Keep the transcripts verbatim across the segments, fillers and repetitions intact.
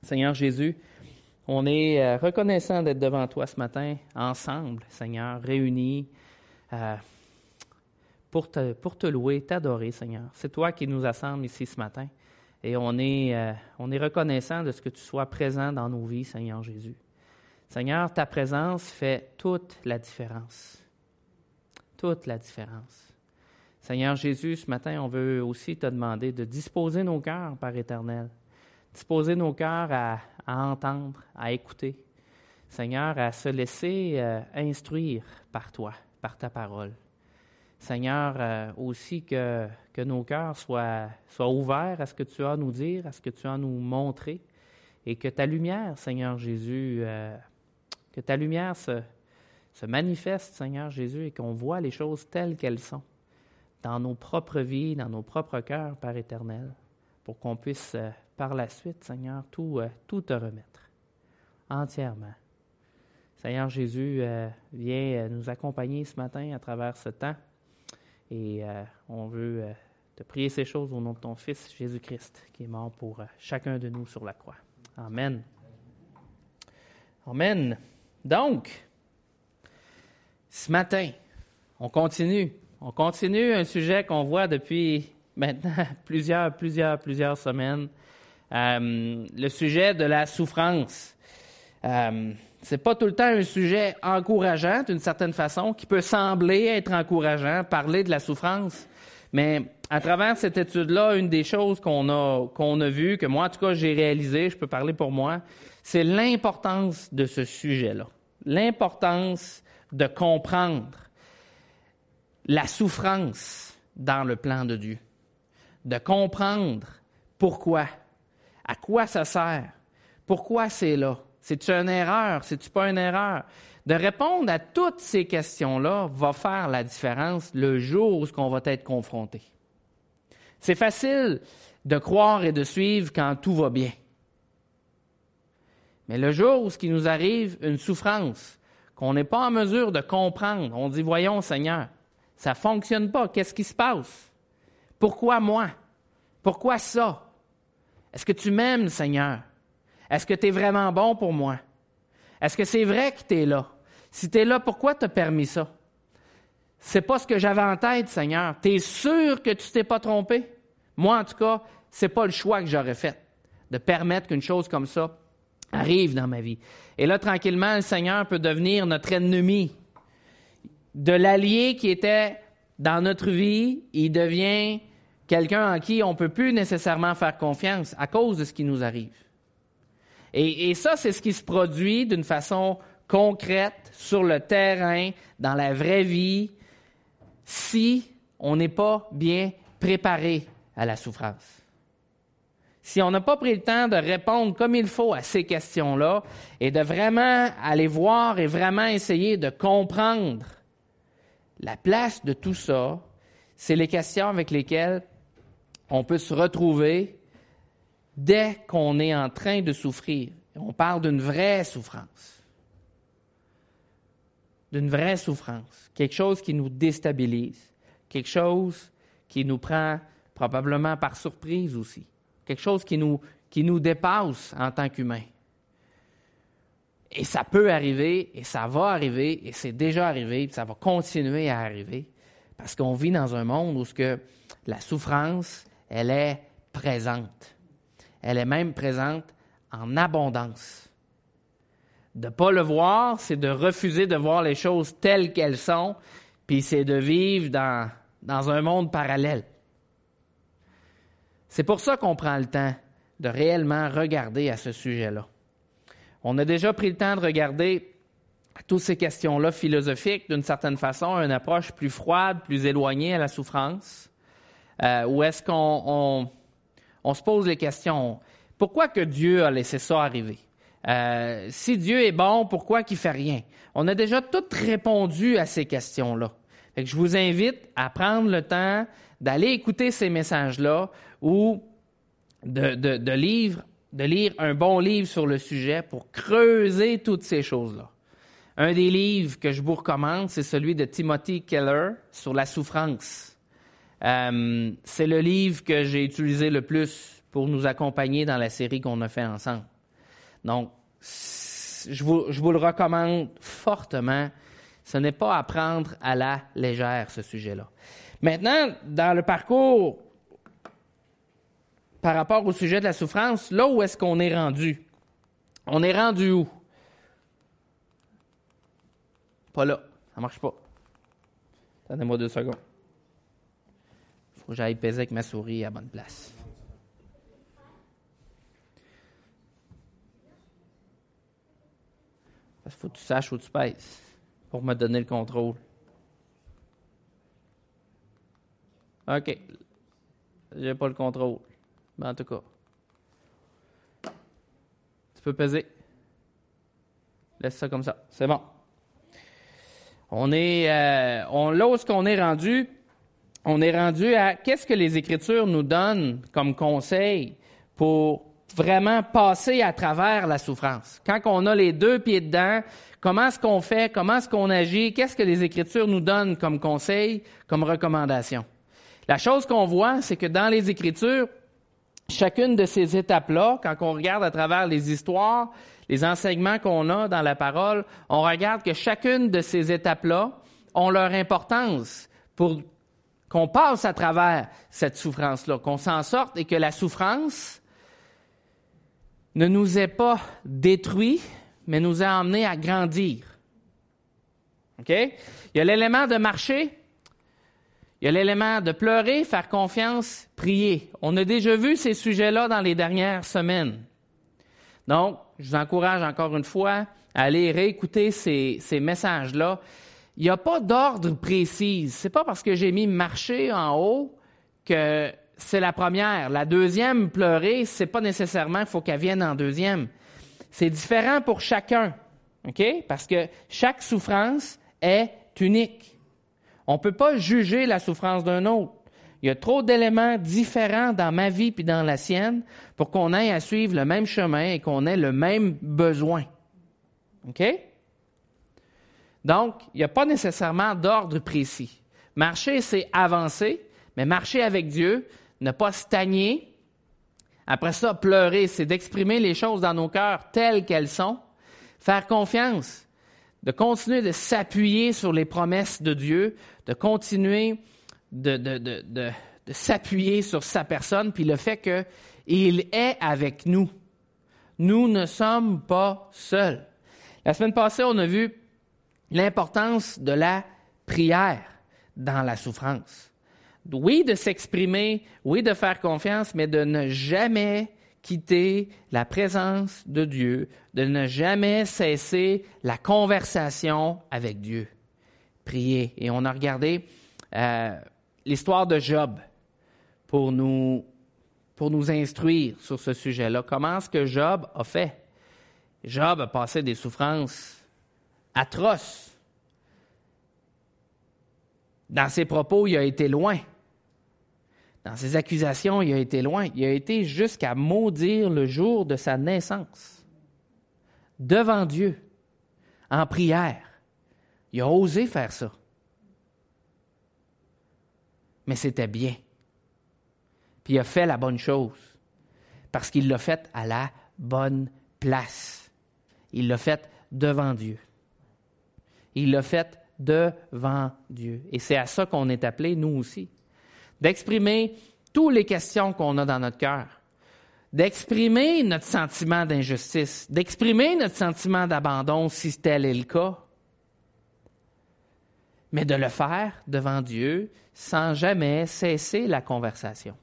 Seigneur Jésus, on est reconnaissant d'être devant toi ce matin, ensemble, Seigneur, réunis euh, pour, te, pour te louer, t'adorer, Seigneur. C'est toi qui nous assembles ici ce matin et on est, euh, on est reconnaissant de ce que tu sois présent dans nos vies, Seigneur Jésus. Seigneur, ta présence fait toute la différence. Toute la différence. Seigneur Jésus, ce matin, on veut aussi te demander de disposer nos cœurs, Père éternel. Disposer nos cœurs à, à entendre, à écouter. Seigneur, à se laisser euh, instruire par toi, par ta parole. Seigneur, euh, aussi que, que nos cœurs soient, soient ouverts à ce que tu as à nous dire, à ce que tu as à nous montrer. Et que ta lumière, Seigneur Jésus, euh, que ta lumière se, se manifeste, Seigneur Jésus, et qu'on voit les choses telles qu'elles sont. Dans nos propres vies, dans nos propres cœurs, Père éternel, pour qu'on puisse, euh, par la suite, Seigneur, tout, euh, tout te remettre, entièrement. Seigneur Jésus, euh, viens euh, nous accompagner ce matin à travers ce temps, et euh, on veut euh, te prier ces choses au nom de ton Fils, Jésus-Christ, qui est mort pour euh, chacun de nous sur la croix. Amen. Amen. Donc, ce matin, on continue. On continue un sujet qu'on voit depuis maintenant plusieurs, plusieurs, plusieurs semaines. Euh, le sujet de la souffrance. Euh, c'est pas tout le temps un sujet encourageant, d'une certaine façon, qui peut sembler être encourageant, parler de la souffrance. Mais à travers cette étude-là, une des choses qu'on a, qu'on a vues, que moi, en tout cas, j'ai réalisé, je peux parler pour moi, c'est l'importance de ce sujet-là. L'importance de comprendre la souffrance dans le plan de Dieu, de comprendre pourquoi, à quoi ça sert, pourquoi c'est là, c'est-tu une erreur, c'est-tu pas une erreur. De répondre à toutes ces questions-là va faire la différence le jour où on va être confronté. C'est facile de croire et de suivre quand tout va bien. Mais le jour où il nous arrive une souffrance qu'on n'est pas en mesure de comprendre, on dit « Voyons, Seigneur, ça ne fonctionne pas. Qu'est-ce qui se passe? Pourquoi moi? Pourquoi ça? Est-ce que tu m'aimes, Seigneur? Est-ce que tu es vraiment bon pour moi? Est-ce que c'est vrai que tu es là? Si tu es là, pourquoi tu as permis ça? C'est pas ce que j'avais en tête, Seigneur. Tu es sûr que tu t'es pas trompé? Moi, en tout cas, c'est pas le choix que j'aurais fait, de permettre qu'une chose comme ça arrive dans ma vie. Et là, tranquillement, le Seigneur peut devenir notre ennemi. De l'allié qui était dans notre vie, il devient quelqu'un en qui on ne peut plus nécessairement faire confiance à cause de ce qui nous arrive. Et, et ça, c'est ce qui se produit d'une façon concrète, sur le terrain, dans la vraie vie, si on n'est pas bien préparé à la souffrance. Si on n'a pas pris le temps de répondre comme il faut à ces questions-là et de vraiment aller voir et vraiment essayer de comprendre la place de tout ça, c'est les questions avec lesquelles on peut se retrouver dès qu'on est en train de souffrir. On parle d'une vraie souffrance. D'une vraie souffrance. Quelque chose qui nous déstabilise. Quelque chose qui nous prend probablement par surprise aussi. Quelque chose qui nous, qui nous dépasse en tant qu'humains. Et ça peut arriver, et ça va arriver, et c'est déjà arrivé, et ça va continuer à arriver, parce qu'on vit dans un monde où ce que la souffrance, elle est présente. Elle est même présente en abondance. De ne pas le voir, c'est de refuser de voir les choses telles qu'elles sont, puis c'est de vivre dans, dans un monde parallèle. C'est pour ça qu'on prend le temps de réellement regarder à ce sujet-là. On a déjà pris le temps de regarder toutes ces questions-là philosophiques, d'une certaine façon, une approche plus froide, plus éloignée à la souffrance, euh, où est-ce qu'on on, on se pose les questions. Pourquoi que Dieu a laissé ça arriver? Euh, si Dieu est bon, pourquoi qu'il ne fait rien? On a déjà tout répondu à ces questions-là. Fait que je vous invite à prendre le temps d'aller écouter ces messages-là ou de, de, de livres de lire un bon livre sur le sujet pour creuser toutes ces choses-là. Un des livres que je vous recommande, c'est celui de Timothy Keller sur la souffrance. Euh, c'est le livre que j'ai utilisé le plus pour nous accompagner dans la série qu'on a fait ensemble. Donc, je vous, je vous le recommande fortement. Ce n'est pas à prendre à la légère, ce sujet-là. Maintenant, dans le parcours, par rapport au sujet de la souffrance, là où est-ce qu'on est rendu? On est rendu où? Pas là. Ça marche pas. Attendez-moi deux secondes. Il faut que j'aille peser avec ma souris à bonne place. Parce qu'il faut que tu saches où tu pèses pour me donner le contrôle. OK. J'ai pas le contrôle. Mais en tout cas. Tu peux peser. Laisse ça comme ça. C'est bon. On est, euh, on, là où est-ce qu'on est rendu, on est rendu à qu'est-ce que les Écritures nous donnent comme conseil pour vraiment passer à travers la souffrance. Quand on a les deux pieds dedans, comment est-ce qu'on fait, comment est-ce qu'on agit, qu'est-ce que les Écritures nous donnent comme conseil, comme recommandation. La chose qu'on voit, c'est que dans les Écritures, chacune de ces étapes-là, quand on regarde à travers les histoires, les enseignements qu'on a dans la parole, on regarde que chacune de ces étapes-là ont leur importance pour qu'on passe à travers cette souffrance-là, qu'on s'en sorte et que la souffrance ne nous ait pas détruits, mais nous a amenés à grandir. OK? Il y a l'élément de marcher, il y a l'élément de pleurer, faire confiance, prier. On a déjà vu ces sujets-là dans les dernières semaines. Donc, je vous encourage encore une fois à aller réécouter ces, ces messages-là. Il n'y a pas d'ordre précis. C'est pas parce que j'ai mis marcher en haut que c'est la première. La deuxième, pleurer, c'est pas nécessairement qu'il faut qu'elle vienne en deuxième. C'est différent pour chacun, OK? Parce que chaque souffrance est unique. On ne peut pas juger la souffrance d'un autre. Il y a trop d'éléments différents dans ma vie puis dans la sienne pour qu'on aille à suivre le même chemin et qu'on ait le même besoin. OK? Donc, il n'y a pas nécessairement d'ordre précis. Marcher, c'est avancer, mais marcher avec Dieu, ne pas stagner. Après ça, pleurer, c'est d'exprimer les choses dans nos cœurs telles qu'elles sont. Faire confiance, de continuer de s'appuyer sur les promesses de Dieu, de continuer de, de, de, de, de s'appuyer sur sa personne, puis le fait qu'il est avec nous. Nous ne sommes pas seuls. La semaine passée, on a vu l'importance de la prière dans la souffrance. Oui, de s'exprimer, oui, de faire confiance, mais de ne jamais quitter la présence de Dieu, de ne jamais cesser la conversation avec Dieu. Prier. Et on a regardé euh, l'histoire de Job pour nous, pour nous instruire sur ce sujet-là. Comment est-ce que Job a fait? Job a passé des souffrances atroces. Dans ses propos, il a été loin. Dans ses accusations, il a été loin. Il a été jusqu'à maudire le jour de sa naissance. Devant Dieu, en prière. Il a osé faire ça. Mais c'était bien. Puis il a fait la bonne chose. Parce qu'il l'a fait à la bonne place. Il l'a fait devant Dieu. Il l'a fait devant Dieu. Et c'est à ça qu'on est appelés, nous aussi. D'exprimer toutes les questions qu'on a dans notre cœur. D'exprimer notre sentiment d'injustice. D'exprimer notre sentiment d'abandon, si tel est le cas. Mais de le faire devant Dieu sans jamais cesser la conversation.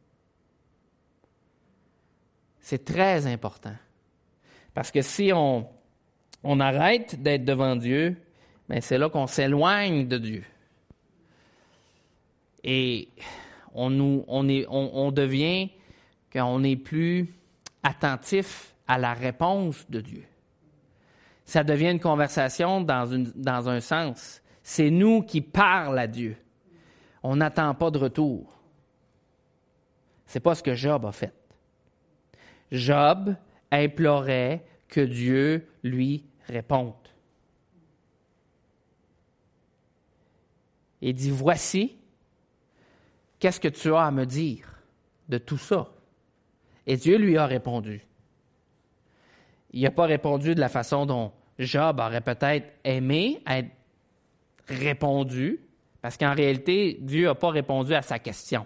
C'est très important. Parce que si on, on arrête d'être devant Dieu, bien c'est là qu'on s'éloigne de Dieu. Et on, nous, on, est, on, on devient qu'on n'est plus attentif à la réponse de Dieu. Ça devient une conversation dans, une, dans un sens. C'est nous qui parlons à Dieu. On n'attend pas de retour. C'est pas ce que Job a fait. Job implorait que Dieu lui réponde. Il dit, voici, qu'est-ce que tu as à me dire de tout ça? Et Dieu lui a répondu. il n'a pas répondu de la façon dont Job aurait peut-être aimé être répondu, parce qu'en réalité, Dieu n'a pas répondu à sa question.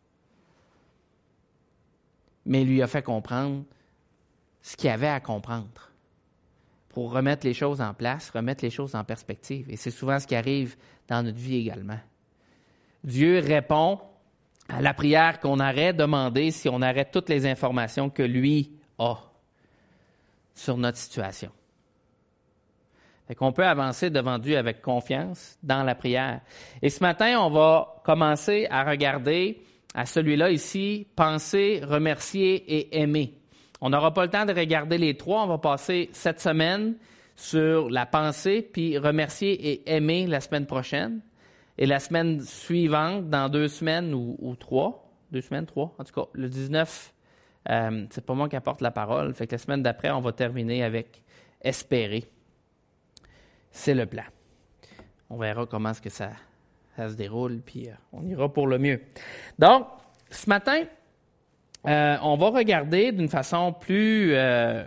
Mais il lui a fait comprendre ce qu'il avait à comprendre pour remettre les choses en place, remettre les choses en perspective. Et c'est souvent ce qui arrive dans notre vie également. Dieu répond à la prière qu'on aurait demandée si on aurait toutes les informations que lui a sur notre situation. Fait qu'on peut avancer devant Dieu avec confiance dans la prière. Et ce matin, on va commencer à regarder à celui-là ici, penser, remercier et aimer. On n'aura pas le temps de regarder les trois. On va passer cette semaine sur la pensée, puis remercier et aimer la semaine prochaine. Et la semaine suivante, dans deux semaines ou, ou trois, deux semaines, trois, en tout cas, le dix-neuf, euh, c'est pas moi qui apporte la parole. Fait que la semaine d'après, on va terminer avec espérer. C'est le plan. On verra comment est-ce que ça, ça se déroule, puis euh, on ira pour le mieux. Donc, ce matin, euh, on va regarder d'une façon plus euh,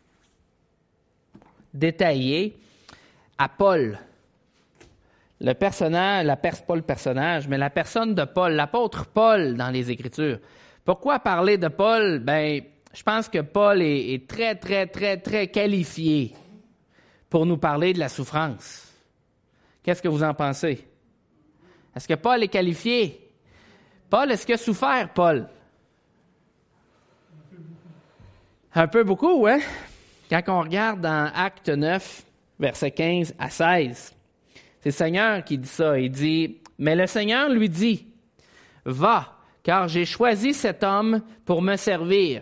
détaillée à Paul. Le personnage, la pers- pas le personnage, mais la personne de Paul, l'apôtre Paul dans les Écritures. Pourquoi parler de Paul? Ben, je pense que Paul est, est très, très, très, très qualifié pour nous parler de la souffrance. Qu'est-ce que vous en pensez? Est-ce que Paul est qualifié? Paul, est-ce qu'il a souffert, Paul? Un peu beaucoup, hein? Quand on regarde dans Acte neuf, versets quinze à seize, c'est le Seigneur qui dit ça. Il dit, « Mais le Seigneur lui dit, « Va, car j'ai choisi cet homme pour me servir.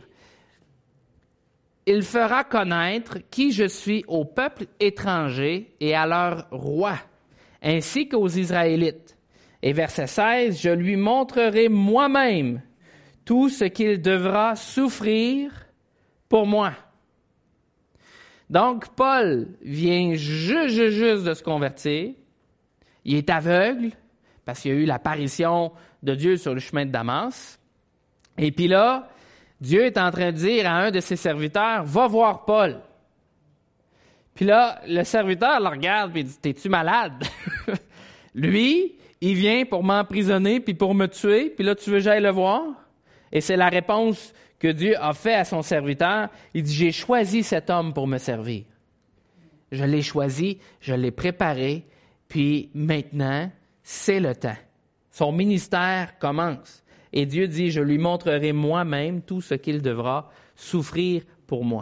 Il fera connaître qui je suis au peuple étranger et à leur roi, ainsi qu'aux Israélites. » Et verset seize, « Je lui montrerai moi-même tout ce qu'il devra souffrir pour moi. » Donc, Paul vient juste, juste, juste de se convertir. Il est aveugle parce qu'il y a eu l'apparition de Dieu sur le chemin de Damas. Et puis là, Dieu est en train de dire à un de ses serviteurs, « Va voir Paul. » Puis là, le serviteur le regarde et il dit, « T'es-tu malade? » Lui, il vient pour m'emprisonner puis pour me tuer, puis là, tu veux que j'aille le voir? Et c'est la réponse que Dieu a fait à son serviteur. Il dit, « J'ai choisi cet homme pour me servir. Je l'ai choisi, je l'ai préparé, puis maintenant, c'est le temps. » Son ministère commence. Et Dieu dit, « Je lui montrerai moi-même tout ce qu'il devra souffrir pour moi. »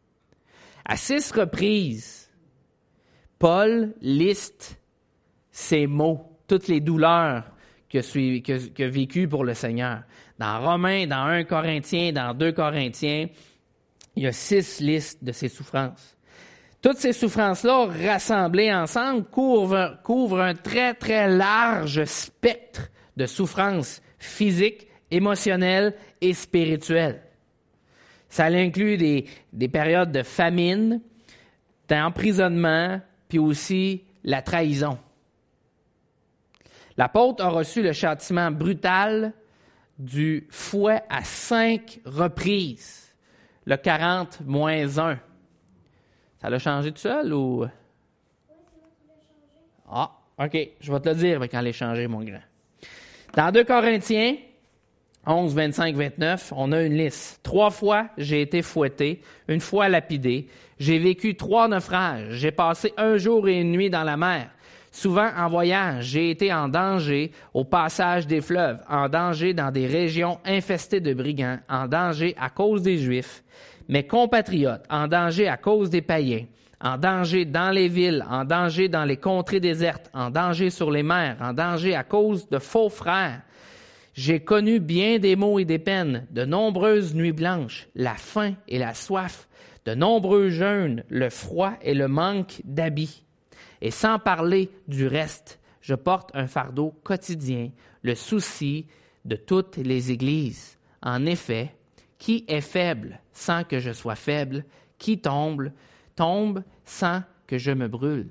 À six reprises, Paul liste ces mots, toutes les douleurs qu'il a, que, que vécues pour le Seigneur. Dans Romains, dans un Corinthiens, dans deux Corinthiens, il y a six listes de ces souffrances. Toutes ces souffrances-là, rassemblées ensemble, couvrent, couvrent un très, très large spectre de souffrances physiques, émotionnelles et spirituelles. Ça inclut des, des périodes de famine, d'emprisonnement, puis aussi la trahison. L'apôtre a reçu le châtiment brutal du fouet à cinq reprises, le quarante moins un. Ça l'a changé tout seul ou? Oui, c'est moi qui l'ai changé. Ah, OK. Je vais te le dire quand l'ai changé, mon grand. Dans deux Corinthiens onze, vingt-cinq, vingt-neuf, on a une liste. Trois fois, j'ai été fouetté, une fois lapidé. J'ai vécu trois naufrages. J'ai passé un jour et une nuit dans la mer. Souvent en voyage, j'ai été en danger au passage des fleuves, en danger dans des régions infestées de brigands, en danger à cause des Juifs, mes compatriotes, en danger à cause des païens, en danger dans les villes, en danger dans les contrées désertes, en danger sur les mers, en danger à cause de faux frères. J'ai connu bien des maux et des peines, de nombreuses nuits blanches, la faim et la soif, de nombreux jeûnes, le froid et le manque d'habits. Et sans parler du reste, je porte un fardeau quotidien, le souci de toutes les églises. En effet, qui est faible sans que je sois faible? Qui tombe, tombe sans que je me brûle?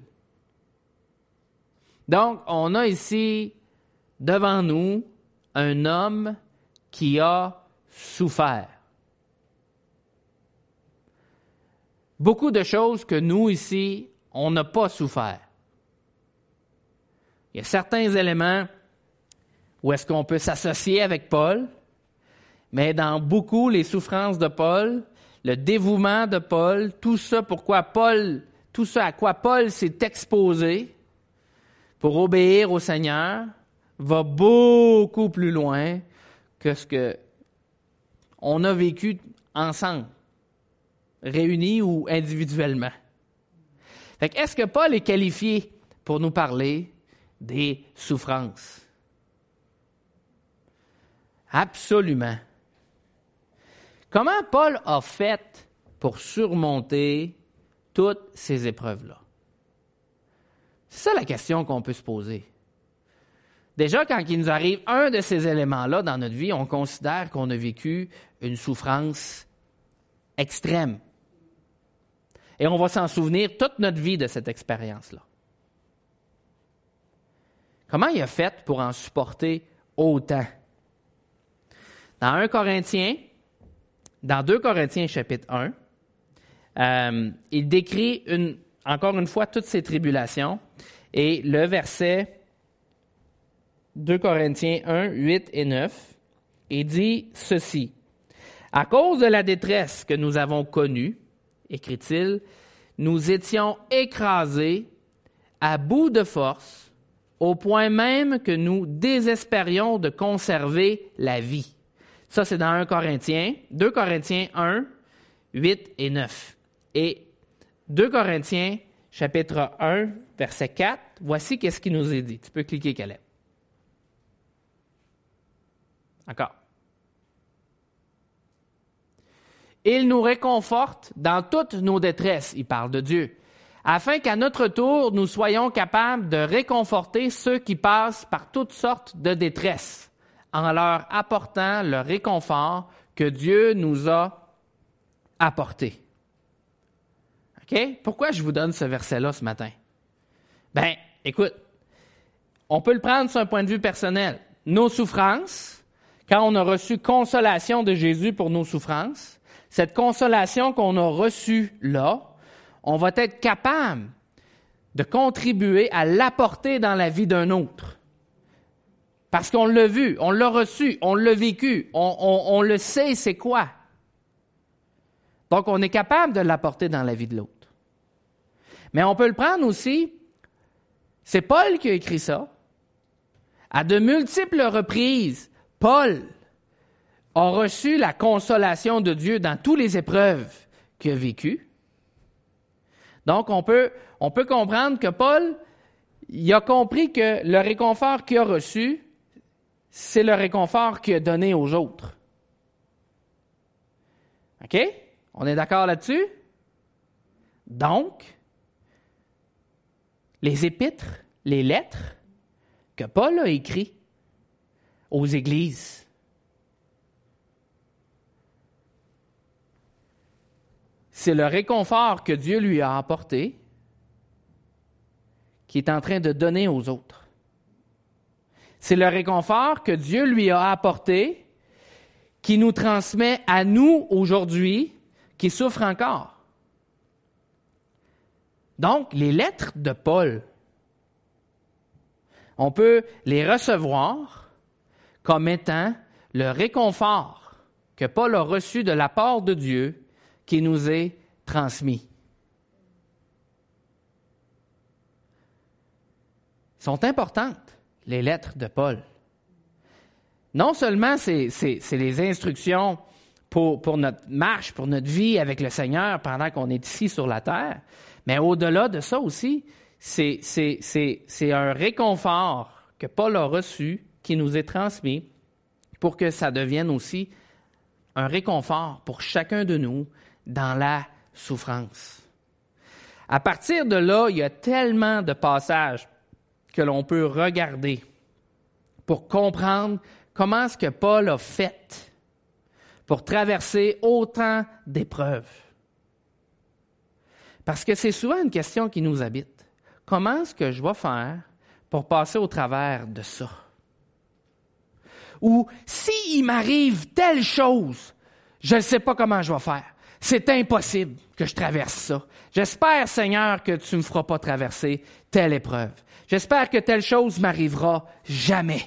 Donc, on a ici devant nous un homme qui a souffert. beaucoup de choses que nous, ici, on n'a pas souffert. Il y a certains éléments où est-ce qu'on peut s'associer avec Paul, mais dans beaucoup, les souffrances de Paul, le dévouement de Paul, tout ça pourquoi Paul, tout ça à quoi Paul s'est exposé pour obéir au Seigneur, va beaucoup plus loin que ce que on a vécu ensemble, réunis ou individuellement. Fait que est-ce que Paul est qualifié pour nous parler des souffrances? Absolument. Comment Paul a fait pour surmonter toutes ces épreuves-là? C'est ça la question qu'on peut se poser. Déjà, quand il nous arrive un de ces éléments-là dans notre vie, on considère qu'on a vécu une souffrance extrême. Et on va s'en souvenir toute notre vie de cette expérience-là. Comment il a fait pour en supporter autant? Dans un Corinthiens, dans deux Corinthiens chapitre un, euh, il décrit une, encore une fois toutes ces tribulations et le verset deux Corinthiens un, huit et neuf, il dit ceci. « À cause de la détresse que nous avons connue, écrit-il, nous étions écrasés à bout de force, au point même que nous désespérions de conserver la vie. » Ça, c'est dans un Corinthiens, deux Corinthiens un, huit et neuf. Et deux Corinthiens, chapitre un, verset quatre, voici qu'est-ce qu'il nous est dit. Tu peux cliquer, Caleb. Encore. Il nous réconforte dans toutes nos détresses, il parle de Dieu, afin qu'à notre tour, nous soyons capables de réconforter ceux qui passent par toutes sortes de détresses, en leur apportant le réconfort que Dieu nous a apporté. OK? Pourquoi je vous donne ce verset-là ce matin? Bien, écoute, on peut le prendre sur un point de vue personnel. Nos souffrances, quand on a reçu consolation de Jésus pour nos souffrances, cette consolation qu'on a reçue là, on va être capable de contribuer à l'apporter dans la vie d'un autre. Parce qu'on l'a vu, on l'a reçu, on l'a vécu, on, on, on le sait c'est quoi. Donc, on est capable de l'apporter dans la vie de l'autre. Mais on peut le prendre aussi, c'est Paul qui a écrit ça. À de multiples reprises, Paul a reçu la consolation de Dieu dans toutes les épreuves qu'il a vécues. Donc, on peut, on peut comprendre que Paul, il a compris que le réconfort qu'il a reçu, c'est le réconfort qu'il a donné aux autres. OK? On est d'accord là-dessus? Donc, les épîtres, les lettres que Paul a écrites aux églises, c'est le réconfort que Dieu lui a apporté qui est en train de donner aux autres. C'est le réconfort que Dieu lui a apporté qui nous transmet à nous aujourd'hui qui souffrent encore. Donc, les lettres de Paul, on peut les recevoir comme étant le réconfort que Paul a reçu de la part de Dieu qui nous est transmis. Sont importantes, les lettres de Paul. Non seulement c'est, c'est, c'est les instructions pour, pour notre marche, pour notre vie avec le Seigneur pendant qu'on est ici sur la terre, mais au-delà de ça aussi, c'est, c'est, c'est, c'est un réconfort que Paul a reçu, qui nous est transmis, pour que ça devienne aussi un réconfort pour chacun de nous dans la souffrance. À partir de là, il y a tellement de passages que l'on peut regarder pour comprendre comment est-ce que Paul a fait pour traverser autant d'épreuves. Parce que c'est souvent une question qui nous habite. Comment est-ce que je vais faire pour passer au travers de ça? Ou s'il m'arrive telle chose, je ne sais pas comment je vais faire. C'est impossible que je traverse ça. J'espère, Seigneur, que tu ne me feras pas traverser telle épreuve. J'espère que telle chose m'arrivera jamais.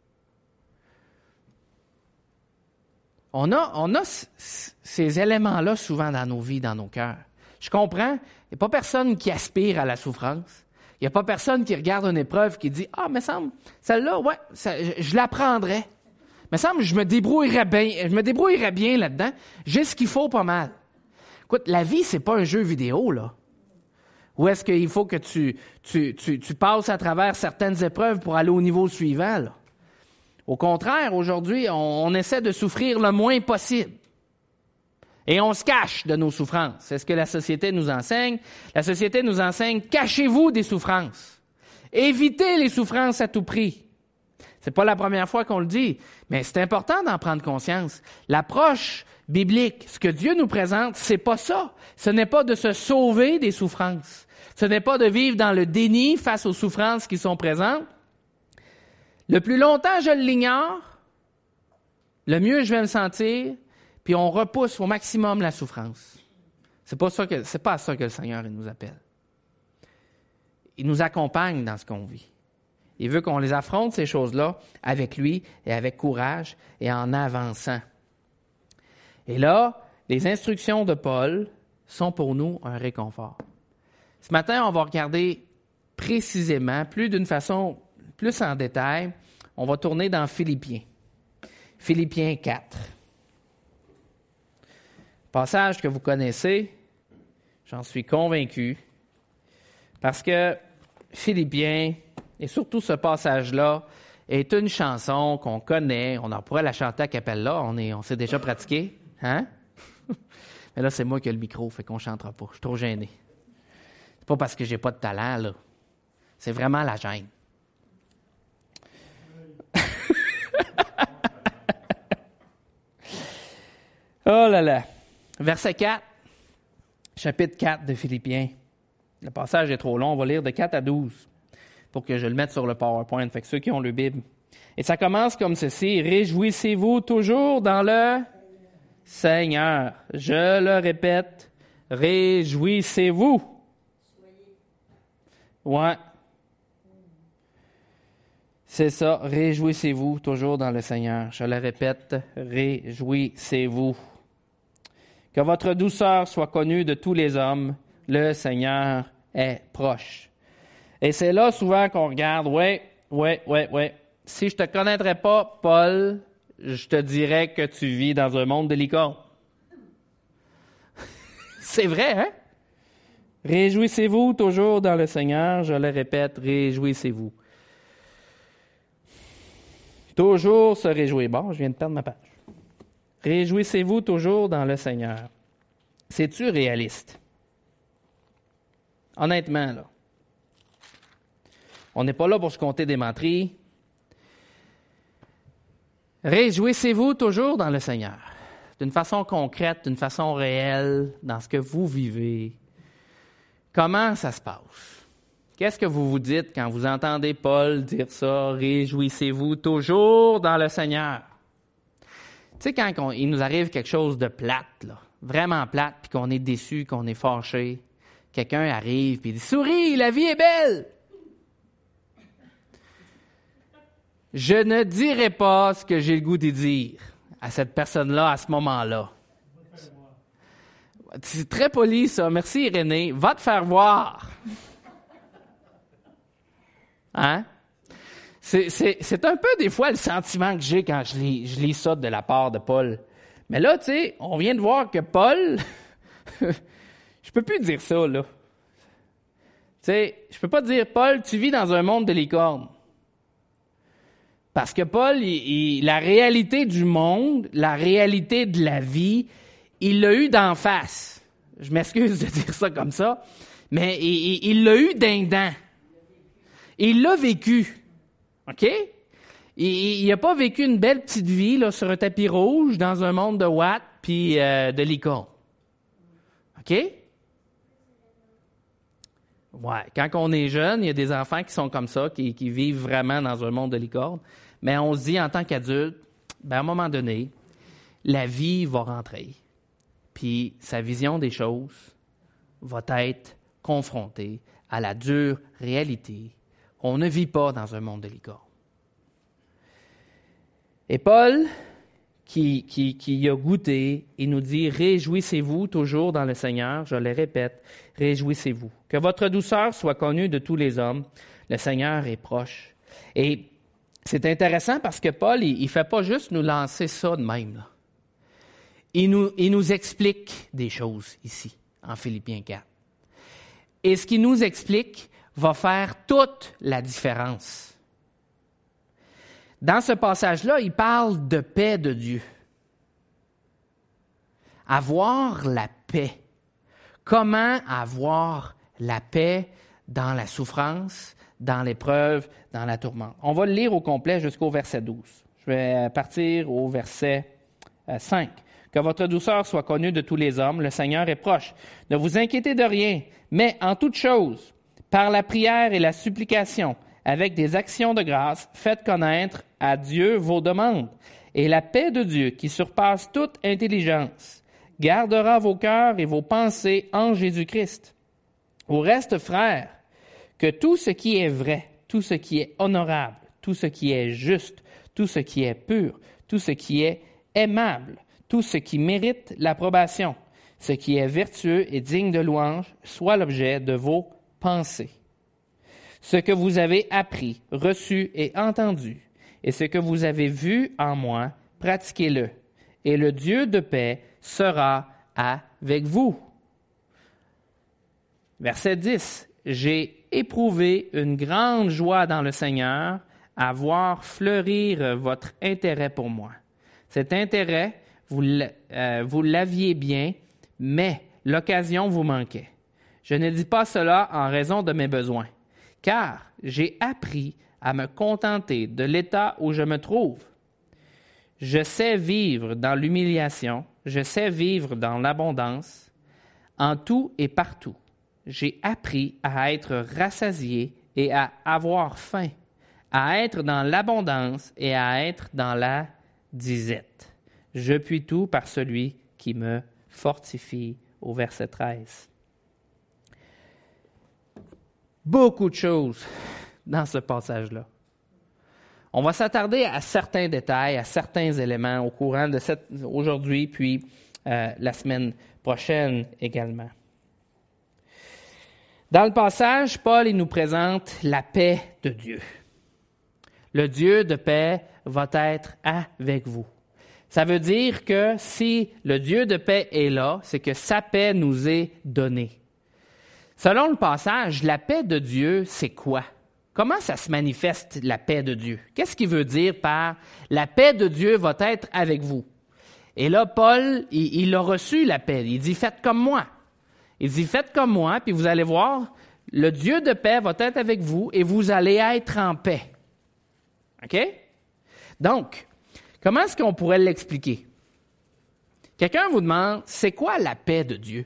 On a, on a c- c- ces éléments-là souvent dans nos vies, dans nos cœurs. Je comprends, il n'y a pas personne qui aspire à la souffrance. Il n'y a pas personne qui regarde une épreuve qui dit « Ah, me semble, celle-là, ouais, ça, je, je la prendrais. Me semble, je me débrouillerais bien, je me débrouillerais bien là-dedans. J'ai ce qu'il faut pas mal. » Écoute, la vie, c'est pas un jeu vidéo, là. Où est-ce qu'il faut que tu, tu, tu, tu passes à travers certaines épreuves pour aller au niveau suivant, là. Au contraire, aujourd'hui, on, on essaie de souffrir le moins possible. Et on se cache de nos souffrances. C'est ce que la société nous enseigne. La société nous enseigne, cachez-vous des souffrances. Évitez les souffrances à tout prix. C'est pas la première fois qu'on le dit, mais c'est important d'en prendre conscience. L'approche biblique, ce que Dieu nous présente, c'est pas ça. Ce n'est pas de se sauver des souffrances. Ce n'est pas de vivre dans le déni face aux souffrances qui sont présentes. Le plus longtemps je l'ignore, le mieux je vais me sentir, puis on repousse au maximum la souffrance. C'est pas ça que, c'est pas à ça que le Seigneur il nous appelle. Il nous accompagne dans ce qu'on vit. Il veut qu'on les affronte, ces choses-là, avec lui et avec courage et en avançant. Et là, les instructions de Paul sont pour nous un réconfort. Ce matin, on va regarder précisément, plus d'une façon, plus en détail, on va tourner dans Philippiens. Philippiens quatre. Passage que vous connaissez, j'en suis convaincu, parce que Philippiens, et surtout ce passage-là, est une chanson qu'on connaît, on en pourrait la chanter à cappella, on, est, on s'est déjà pratiqué, hein? Mais là, c'est moi qui ai le micro, fait qu'on ne chantera pas, je suis trop gêné. C'est pas parce que j'ai pas de talent, là. C'est vraiment la gêne. Oh là là! Verset quatre, chapitre quatre de Philippiens. Le passage est trop long, on va lire de quatre à douze pour que je le mette sur le PowerPoint, fait que ceux qui ont le Bible. Et ça commence comme ceci, « Réjouissez-vous toujours dans le Seigneur. » Je le répète, « Réjouissez-vous. » Ouais. C'est ça, « Réjouissez-vous toujours dans le Seigneur. » Je le répète, « Réjouissez-vous. » Que votre douceur soit connue de tous les hommes. Le Seigneur est proche. Et c'est là souvent qu'on regarde, ouais, ouais, ouais, ouais. Si je te connaîtrais pas, Paul, je te dirais que tu vis dans un monde de licorne. C'est vrai, hein? Réjouissez-vous toujours dans le Seigneur. Je le répète, réjouissez-vous. Toujours se réjouir. Bon, je viens de perdre ma page. Réjouissez-vous toujours dans le Seigneur. C'est-tu réaliste? Honnêtement, là. On n'est pas là pour se compter des menteries. Réjouissez-vous toujours dans le Seigneur. D'une façon concrète, d'une façon réelle, dans ce que vous vivez. Comment ça se passe? Qu'est-ce que vous vous dites quand vous entendez Paul dire ça? Réjouissez-vous toujours dans le Seigneur. Tu sais, quand on, il nous arrive quelque chose de plate, là, vraiment plate, puis qu'on est déçu, qu'on est fâché, quelqu'un arrive et dit « Souris, la vie est belle! » Je ne dirai pas ce que j'ai le goût de dire à cette personne-là à ce moment-là. C'est très poli, ça. Merci, Irénée. Va te faire voir. Hein? C'est, c'est, c'est un peu des fois le sentiment que j'ai quand je lis, je lis ça de la part de Paul. Mais là, tu sais, on vient de voir que Paul, je peux plus dire ça, là. Tu sais, je peux pas dire, Paul, tu vis dans un monde de licorne. Parce que Paul, il, il, la réalité du monde, la réalité de la vie, il l'a eu d'en face. Je m'excuse de dire ça comme ça, mais il, il l'a eu d'un dent. Il l'a vécu. OK? Il n'a pas vécu une belle petite vie là, sur un tapis rouge dans un monde de watts puis euh, de licorne. OK? Ouais. Quand on est jeune, il y a des enfants qui sont comme ça, qui, qui vivent vraiment dans un monde de licorne. Mais on se dit, en tant qu'adulte, ben, à un moment donné, la vie va rentrer. puis sa vision des choses va être confrontée à la dure réalité qu'on ne vit pas dans un monde de licorne. Et Paul, qui, qui, qui y a goûté, il nous dit « Réjouissez-vous toujours dans le Seigneur », je le répète, « Réjouissez-vous. Que votre douceur soit connue de tous les hommes, le Seigneur est proche. » Et c'est intéressant parce que Paul, il ne fait pas juste nous lancer ça de même. Là. Il, nous, il nous explique des choses ici, en Philippiens quatre. Et ce qu'il nous explique va faire toute la différence. Dans ce passage-là, il parle de paix de Dieu. Avoir la paix. Comment avoir la paix dans la souffrance, dans l'épreuve, dans la tourmente? On va le lire au complet jusqu'au verset douze. Je vais partir au verset cinq. Que votre douceur soit connue de tous les hommes, le Seigneur est proche. Ne vous inquiétez de rien, mais en toute chose, par la prière et la supplication, avec des actions de grâce, faites connaître à Dieu vos demandes. Et la paix de Dieu, qui surpasse toute intelligence, gardera vos cœurs et vos pensées en Jésus-Christ. Au reste, frères, que tout ce qui est vrai, tout ce qui est honorable, tout ce qui est juste, tout ce qui est pur, tout ce qui est aimable, tout ce qui mérite l'approbation, ce qui est vertueux et digne de louange, soit l'objet de vos pensées. Ce que vous avez appris, reçu et entendu, et ce que vous avez vu en moi, pratiquez-le, et le Dieu de paix sera avec vous. Verset dix. J'ai éprouvé une grande joie dans le Seigneur à voir fleurir votre intérêt pour moi. Cet intérêt, vous, euh, vous l'aviez bien, mais l'occasion vous manquait. Je ne dis pas cela en raison de mes besoins, car j'ai appris à me contenter de l'état où je me trouve. Je sais vivre dans l'humiliation, je sais vivre dans l'abondance, en tout et partout. J'ai appris à être rassasié et à avoir faim, à être dans l'abondance et à être dans la disette. Je puis tout par celui qui me fortifie, au verset treize. Beaucoup de choses dans ce passage-là. On va s'attarder à certains détails, à certains éléments au courant de cette aujourd'hui, puis euh, la semaine prochaine également. Dans le passage, Paul il nous présente la paix de Dieu. Le Dieu de paix va être avec vous. Ça veut dire que si le Dieu de paix est là, c'est que sa paix nous est donnée. Selon le passage, la paix de Dieu, c'est quoi? Comment ça se manifeste, la paix de Dieu? Qu'est-ce qu'il veut dire par « la paix de Dieu va être avec vous ». Et là, Paul, il, il a reçu la paix. Il dit « faites comme moi ». Il dit « faites comme moi, puis vous allez voir, le Dieu de paix va être avec vous et vous allez être en paix. » OK? Donc, comment est-ce qu'on pourrait l'expliquer? Quelqu'un vous demande, c'est quoi la paix de Dieu?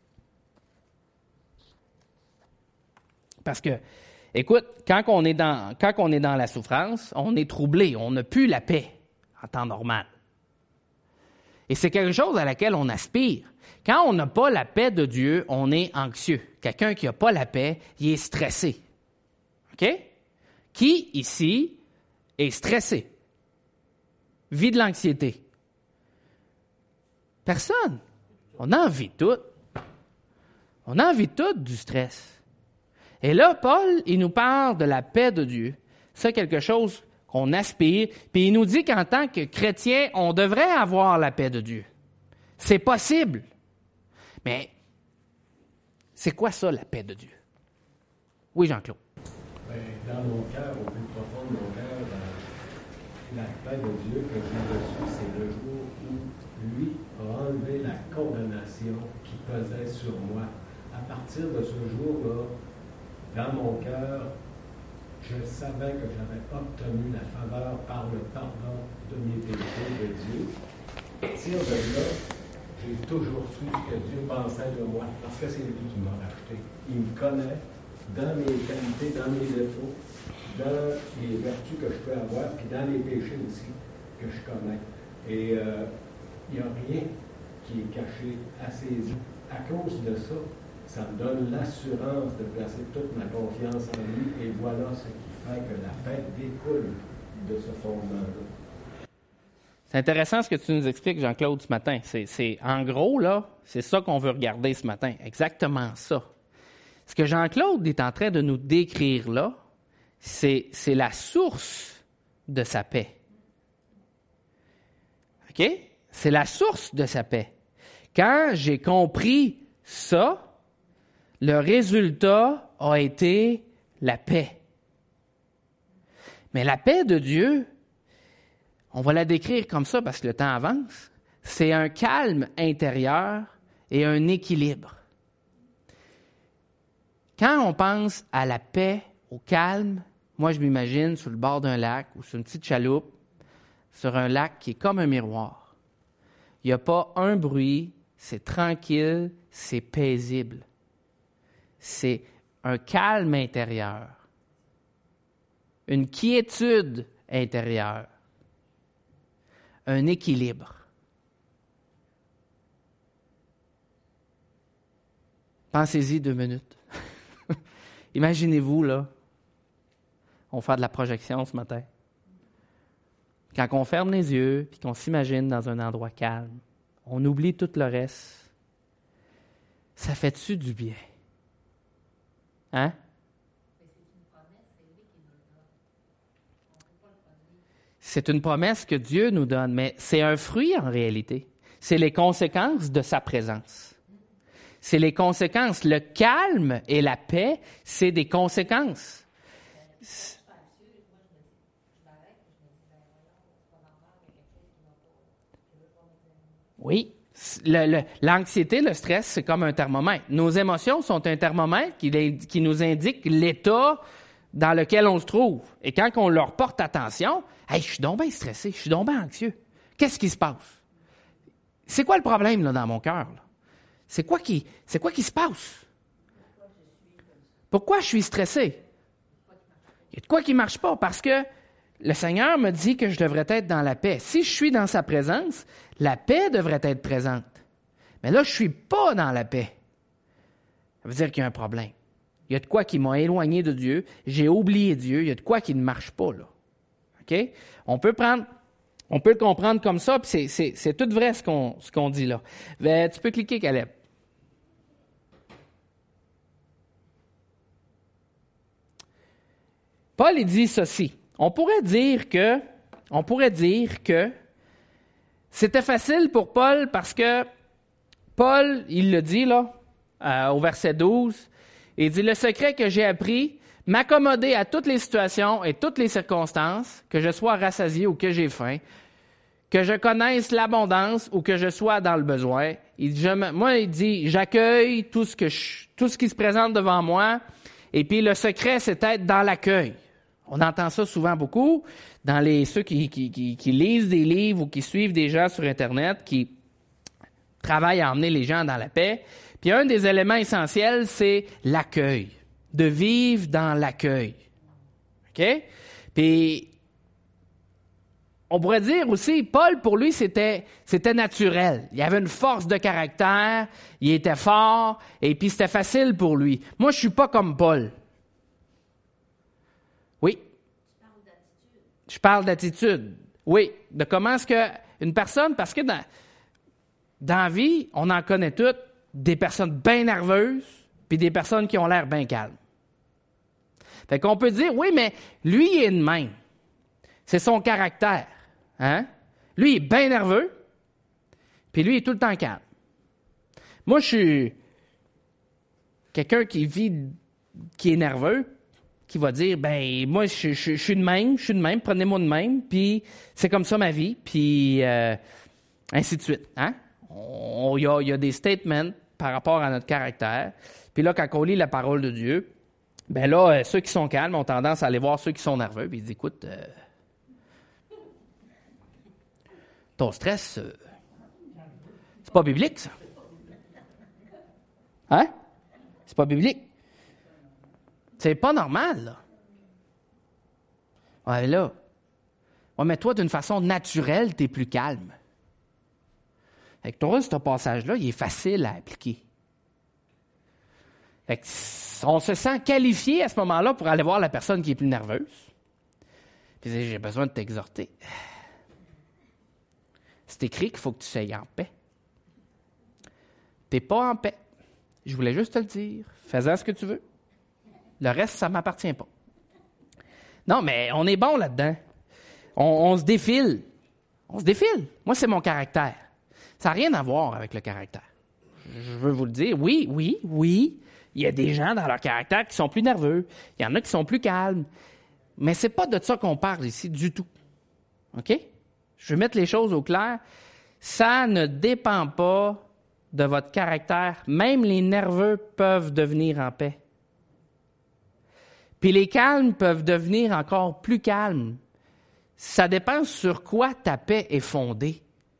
Parce que, écoute, quand on est dans, quand on est dans la souffrance, on est troublé, on n'a plus la paix en temps normal. Et c'est quelque chose à laquelle on aspire. Quand on n'a pas la paix de Dieu, on est anxieux. Quelqu'un qui n'a pas la paix, il est stressé. OK? Qui, ici, est stressé? Vit de l'anxiété? Personne. On a envie de tout. On a envie de tout du stress. Et là, Paul, il nous parle de la paix de Dieu. C'est quelque chose qu'on aspire. Puis il nous dit qu'en tant que chrétien, on devrait avoir la paix de Dieu. C'est possible. Mais c'est quoi ça, la paix de Dieu? Oui, Jean-Claude. Bien, dans mon cœur, au plus profond de mon cœur, la paix de Dieu que j'ai reçue, c'est le jour où lui a enlevé la condamnation qui pesait sur moi. À partir de ce jour-là, dans mon cœur, je savais que j'avais obtenu la faveur par le pardon de mes péchés de Dieu. À partir de là, j'ai toujours su ce que Dieu pensait de moi, parce que c'est lui qui m'a racheté. Il me connaît dans mes qualités, dans mes défauts, dans les vertus que je peux avoir, puis dans les péchés aussi que je connais. Et euh, il n'y a rien qui est caché à ses yeux. À cause de ça, ça me donne l'assurance de placer toute ma confiance en lui, et voilà ce qui fait que la paix découle de ce fondement-là. C'est intéressant ce que tu nous expliques, Jean-Claude, ce matin. C'est, c'est, en gros, là, c'est ça qu'on veut regarder ce matin. Exactement ça. Ce que Jean-Claude est en train de nous décrire là, c'est, c'est la source de sa paix. OK? C'est la source de sa paix. Quand j'ai compris ça, le résultat a été la paix. Mais la paix de Dieu, on va la décrire comme ça parce que le temps avance, c'est un calme intérieur et un équilibre. Quand on pense à la paix, au calme, moi je m'imagine sur le bord d'un lac ou sur une petite chaloupe, sur un lac qui est comme un miroir. Il n'y a pas un bruit, c'est tranquille, c'est paisible. C'est un calme intérieur, une quiétude intérieure, un équilibre. Pensez-y deux minutes. Imaginez-vous, là, on fait de la projection ce matin. Quand on ferme les yeux et qu'on s'imagine dans un endroit calme, on oublie tout le reste. Ça fait-tu du bien? Hein? C'est une promesse que Dieu nous donne, mais c'est un fruit en réalité. C'est les conséquences de sa présence. C'est les conséquences. Le calme et la paix, c'est des conséquences. C'est... Oui. Le, le, l'anxiété, le stress, c'est comme un thermomètre. Nos émotions sont un thermomètre qui, qui nous indique l'état dans lequel on se trouve. Et quand on leur porte attention, « Hey, je suis donc bien stressé, je suis donc bien anxieux. Qu'est-ce qui se passe? C'est quoi le problème là, dans mon cœur? Là? C'est quoi qui, c'est quoi qui se passe? Pourquoi je suis stressé? Il y a de quoi qui ne marche pas? Parce que le Seigneur me dit que je devrais être dans la paix. Si je suis dans sa présence, la paix devrait être présente. Mais là, je ne suis pas dans la paix. Ça veut dire qu'il y a un problème. Il y a de quoi qui m'a éloigné de Dieu. J'ai oublié Dieu. Il y a de quoi qui ne marche pas, là. OK? On peut prendre, on peut le comprendre comme ça, puis c'est, c'est, c'est tout vrai ce qu'on, ce qu'on dit là. Mais tu peux cliquer, Caleb. Paul, il dit ceci. On pourrait dire que, on pourrait dire que c'était facile pour Paul parce que Paul, il le dit là, euh, au verset douze, il dit « Le secret que j'ai appris, m'accommoder à toutes les situations et toutes les circonstances, que je sois rassasié ou que j'ai faim, que je connaisse l'abondance ou que je sois dans le besoin. » Il dit, je, moi, il dit « J'accueille tout ce que je, tout ce qui se présente devant moi. » Et puis le secret, c'est être dans l'accueil. On entend ça souvent beaucoup dans les ceux qui, qui, qui, qui lisent des livres ou qui suivent des gens sur Internet, qui travaillent à emmener les gens dans la paix. Puis un des éléments essentiels, c'est l'accueil, de vivre dans l'accueil. OK? Puis on pourrait dire aussi, Paul, pour lui, c'était, c'était naturel. Il avait une force de caractère, il était fort, et puis c'était facile pour lui. Moi, je suis pas comme Paul. Oui. Tu parles d'attitude. Je parle d'attitude. Oui. De comment est-ce que une personne, parce que dans, dans la vie, on en connaît toutes, des personnes bien nerveuses, puis des personnes qui ont l'air bien calmes. Fait qu'on peut dire, oui, mais lui, il est de même. C'est son caractère. Hein? Lui, il est bien nerveux, puis lui, il est tout le temps calme. Moi, je suis quelqu'un qui vit, qui est nerveux, qui va dire, ben moi, je, je, je suis de même, je suis de même, prenez-moi de même, puis c'est comme ça ma vie, puis euh, ainsi de suite. Hein? Il y a, y a des statements par rapport à notre caractère. Puis là, quand on lit la parole de Dieu, ben là, euh, ceux qui sont calmes ont tendance à aller voir ceux qui sont nerveux, puis ils disent, écoute, euh, ton stress, euh, c'est pas biblique, ça. Hein? C'est pas biblique. C'est pas normal, là. Ouais, là. Ouais, mais toi, d'une façon naturelle, t'es plus calme. Fait que toi, ce passage-là, il est facile à appliquer. Fait que on se sent qualifié à ce moment-là pour aller voir la personne qui est plus nerveuse. Puis j'ai besoin de t'exhorter. C'est écrit qu'il faut que tu sois en paix. Tu n'es pas en paix. Je voulais juste te le dire. Fais-en ce que tu veux. Le reste, ça ne m'appartient pas. Non, mais on est bon là-dedans. On, on se défile. On se défile. Moi, c'est mon caractère. Ça n'a rien à voir avec le caractère. Je veux vous le dire. Oui, oui, oui. Il y a des gens dans leur caractère qui sont plus nerveux. Il y en a qui sont plus calmes. Mais ce n'est pas de ça qu'on parle ici du tout. OK? Je veux mettre les choses au clair. Ça ne dépend pas de votre caractère. Même les nerveux peuvent devenir en paix. Puis les calmes peuvent devenir encore plus calmes. Ça dépend sur quoi ta paix est fondée.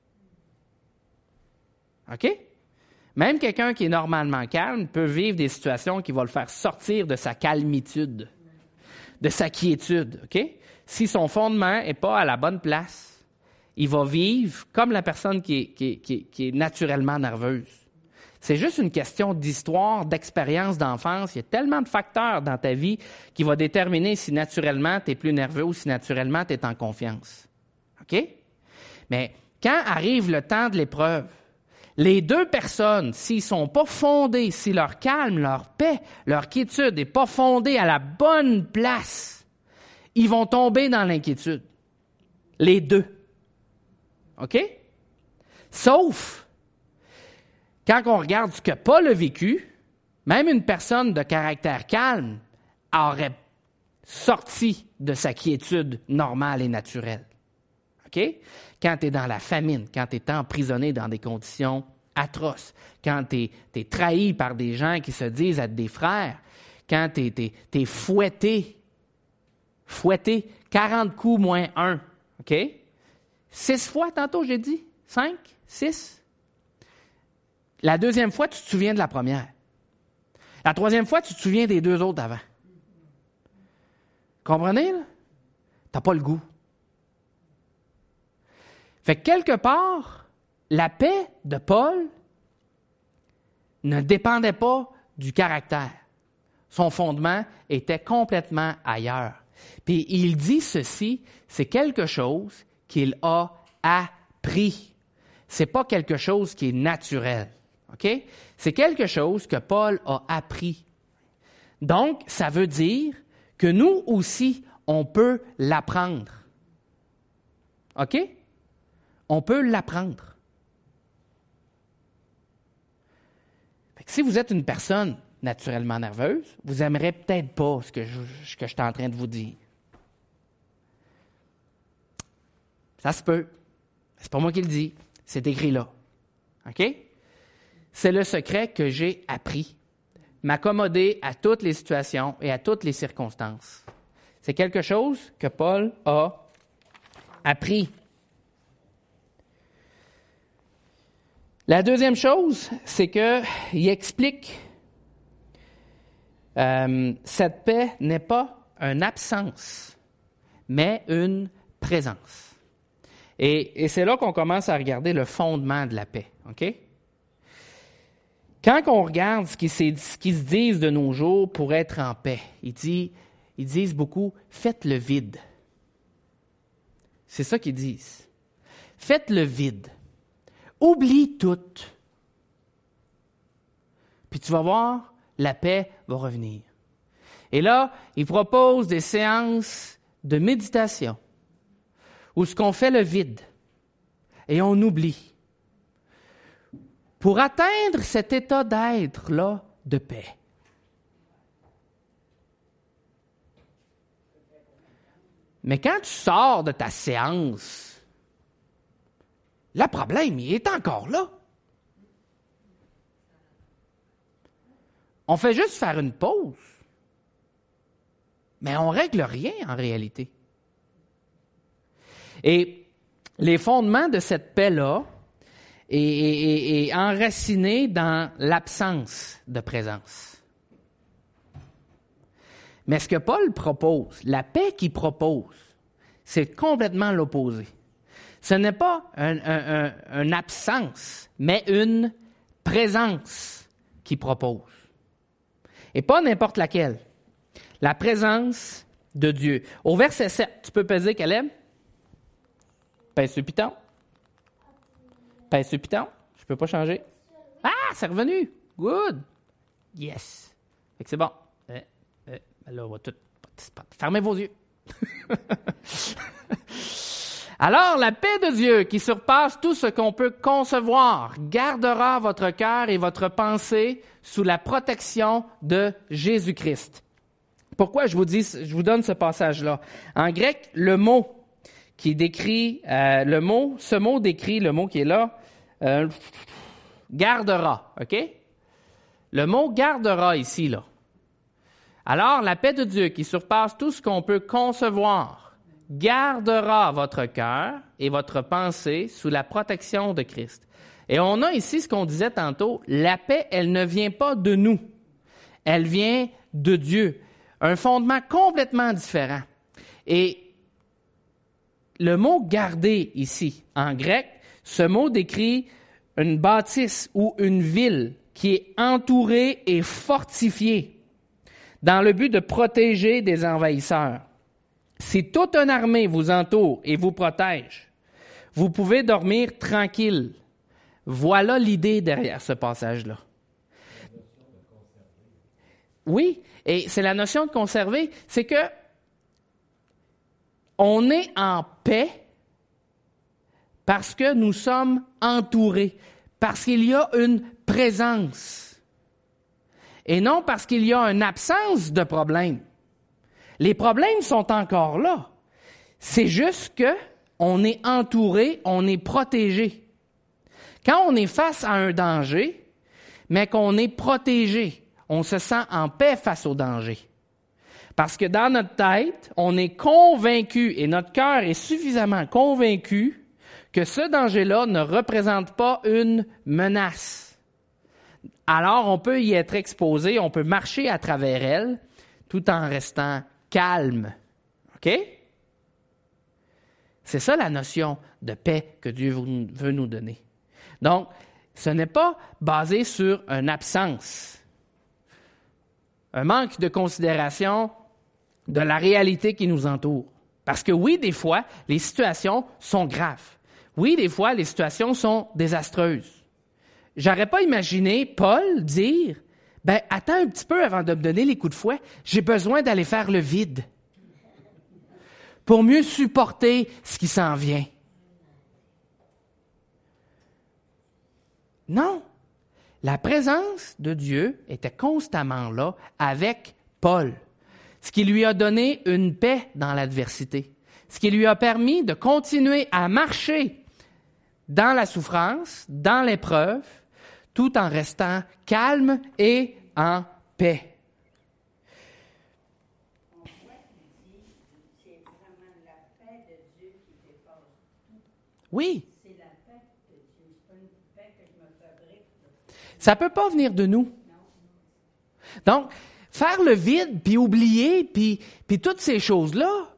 OK? Même quelqu'un qui est normalement calme peut vivre des situations qui vont le faire sortir de sa calmitude, de sa quiétude. OK? Si son fondement n'est pas à la bonne place, il va vivre comme la personne qui est, qui est, qui est, qui est naturellement nerveuse. C'est juste une question d'histoire, d'expérience, d'enfance. Il y a tellement de facteurs dans ta vie qui vont déterminer si naturellement tu es plus nerveux ou si naturellement tu es en confiance. OK? Mais quand arrive le temps de l'épreuve, les deux personnes, s'ils ne sont pas fondés, si leur calme, leur paix, leur quiétude n'est pas fondée à la bonne place, ils vont tomber dans l'inquiétude. Les deux. OK? Sauf quand on regarde ce que Paul a vécu, même une personne de caractère calme aurait sorti de sa quiétude normale et naturelle. OK? Quand tu es dans la famine, quand tu es emprisonné dans des conditions atroces, quand tu es trahi par des gens qui se disent être des frères, quand tu es fouetté, fouetté, quarante coups moins un, OK? Six fois, tantôt, j'ai dit? Cinq? Six? La deuxième fois, tu te souviens de la première. La troisième fois, tu te souviens des deux autres avant. Comprenez, là? Tu n'as pas le goût. Fait que quelque part, la paix de Paul ne dépendait pas du caractère. Son fondement était complètement ailleurs. Puis il dit ceci, c'est quelque chose qu'il a appris. C'est pas quelque chose qui est naturel. OK? C'est quelque chose que Paul a appris. Donc, ça veut dire que nous aussi, on peut l'apprendre. OK? On peut l'apprendre. Fait que si vous êtes une personne naturellement nerveuse, vous n'aimerez peut-être pas ce que je, ce que je suis en train de vous dire. Ça se peut. C'est pas moi qui le dis. C'est écrit là. OK? C'est le secret que j'ai appris. M'accommoder à toutes les situations et à toutes les circonstances. C'est quelque chose que Paul a appris. La deuxième chose, c'est qu'il explique euh, cette paix n'est pas une absence, mais une présence. Et, et c'est là qu'on commence à regarder le fondement de la paix. OK? Quand on regarde ce qui, ce qui se disent de nos jours pour être en paix, ils disent, ils disent beaucoup « faites le vide ». C'est ça qu'ils disent. Faites le vide. Oublie tout. Puis tu vas voir, la paix va revenir. Et là, ils proposent des séances de méditation où ce qu'on fait le vide et on oublie. Pour atteindre cet état d'être-là de paix. Mais quand tu sors de ta séance, le problème, il est encore là. On fait juste faire une pause. Mais on ne règle rien en réalité. Et les fondements de cette paix-là est, est, est enraciné dans l'absence de présence. Mais ce que Paul propose, la paix qu'il propose, c'est complètement l'opposé. Ce n'est pas un, un, un, une absence, mais une présence qu'il propose. Et pas n'importe laquelle. La présence de Dieu. Au verset sept, tu peux peser, Caleb? Pèse sur piton. Pèse sur piton. Je ne peux pas changer. Ah, c'est revenu. Good. Yes. Fait que c'est bon. Euh, euh, là, on va tout... Fermez vos yeux. Alors, la paix de Dieu, qui surpasse tout ce qu'on peut concevoir, gardera votre cœur et votre pensée sous la protection de Jésus-Christ. Pourquoi je vous dis, je vous donne ce passage-là? En grec, le mot qui décrit, euh, le mot, ce mot décrit, le mot qui est là, euh, gardera, OK? Le mot gardera ici, là. Alors, la paix de Dieu, qui surpasse tout ce qu'on peut concevoir, gardera votre cœur et votre pensée sous la protection de Christ. Et on a ici ce qu'on disait tantôt, la paix, elle ne vient pas de nous, elle vient de Dieu. Un fondement complètement différent. Et le mot « garder » ici, en grec, ce mot décrit une bâtisse ou une ville qui est entourée et fortifiée dans le but de protéger des envahisseurs. Si toute une armée vous entoure et vous protège, vous pouvez dormir tranquille. Voilà l'idée derrière ce passage-là. Oui, et c'est la notion de conserver, c'est que on est en paix parce que nous sommes entourés, parce qu'il y a une présence, et non parce qu'il y a une absence de problème. Les problèmes sont encore là. C'est juste que on est entouré, on est protégé. Quand on est face à un danger, mais qu'on est protégé, on se sent en paix face au danger. Parce que dans notre tête, on est convaincu, et notre cœur est suffisamment convaincu que ce danger-là ne représente pas une menace. Alors, on peut y être exposé, on peut marcher à travers elle, tout en restant calme. OK? C'est ça la notion de paix que Dieu veut nous donner. Donc, ce n'est pas basé sur une absence, un manque de considération de la réalité qui nous entoure. Parce que oui, des fois, les situations sont graves. Oui, des fois, les situations sont désastreuses. J'aurais pas imaginé Paul dire, ben attends un petit peu avant de me donner les coups de fouet, j'ai besoin d'aller faire le vide pour mieux supporter ce qui s'en vient. Non. La présence de Dieu était constamment là avec Paul, ce qui lui a donné une paix dans l'adversité, ce qui lui a permis de continuer à marcher dans la souffrance, dans l'épreuve, tout en restant calme et en paix. On voit qu'il dit que c'est vraiment la paix de Dieu qui dépasse tout. Oui. C'est la paix de Dieu, c'est pas une paix que je me fabrique. Ça ne peut pas venir de nous. Donc, faire le vide, puis oublier, puis, puis toutes ces choses-là,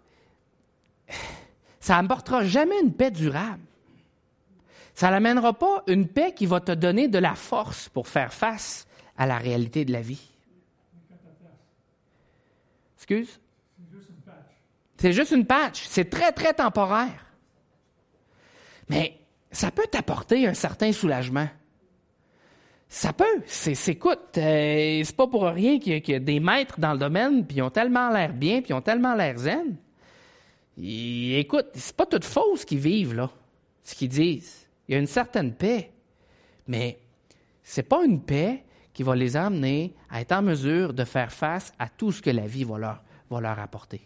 ça n'apportera jamais une paix durable. Ça n'amènera pas une paix qui va te donner de la force pour faire face à la réalité de la vie. Excuse? C'est juste une patch. C'est très, très temporaire. Mais ça peut t'apporter un certain soulagement. Ça peut. C'est, c'est écoute, euh, c'est pas pour rien qu'il y, a, qu'il y a des maîtres dans le domaine, puis ils ont tellement l'air bien, puis ils ont tellement l'air zen. Et, écoute, c'est pas toute fausse qu'ils vivent, là, ce qu'ils disent. Il y a une certaine paix, mais c'est pas une paix qui va les amener à être en mesure de faire face à tout ce que la vie va leur, va leur apporter.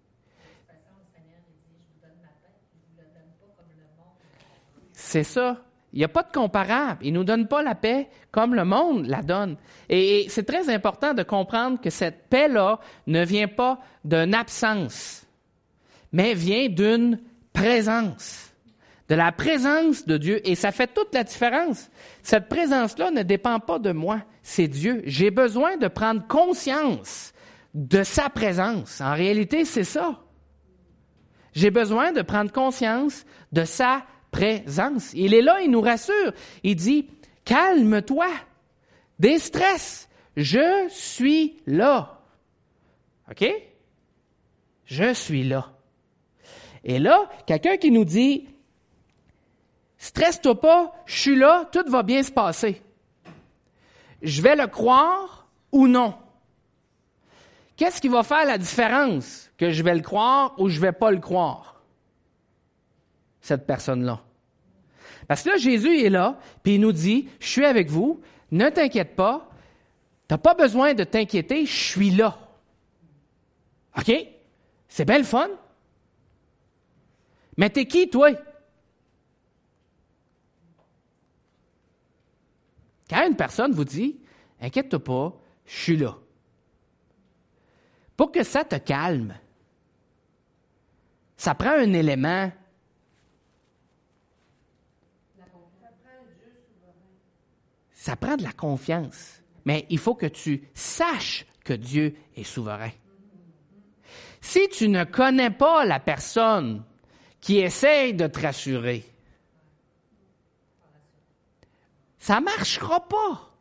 C'est ça. Il n'y a pas de comparable. Il ne nous donne pas la paix comme le monde la donne. Et, et c'est très important de comprendre que cette paix-là ne vient pas d'une absence, mais vient d'une présence. De la présence de Dieu. Et ça fait toute la différence. Cette présence-là ne dépend pas de moi. C'est Dieu. J'ai besoin de prendre conscience de sa présence. En réalité, c'est ça. J'ai besoin de prendre conscience de sa présence. Il est là, il nous rassure. Il dit, calme-toi, déstresse, je suis là. OK? Je suis là. Et là, quelqu'un qui nous dit, stresse-toi pas, je suis là, tout va bien se passer. Je vais le croire ou non? Qu'est-ce qui va faire la différence que je vais le croire ou je ne vais pas le croire? Cette personne-là. Parce que là, Jésus est là, puis il nous dit, je suis avec vous, ne t'inquiète pas, tu n'as pas besoin de t'inquiéter, je suis là. OK? C'est bien le fun. Mais t'es qui, toi? Quand une personne vous dit, inquiète-toi pas, je suis là. Pour que ça te calme, ça prend un élément. Ça prend de la confiance. Mais il faut que tu saches que Dieu est souverain. Si tu ne connais pas la personne qui essaye de te rassurer, ça ne marchera pas.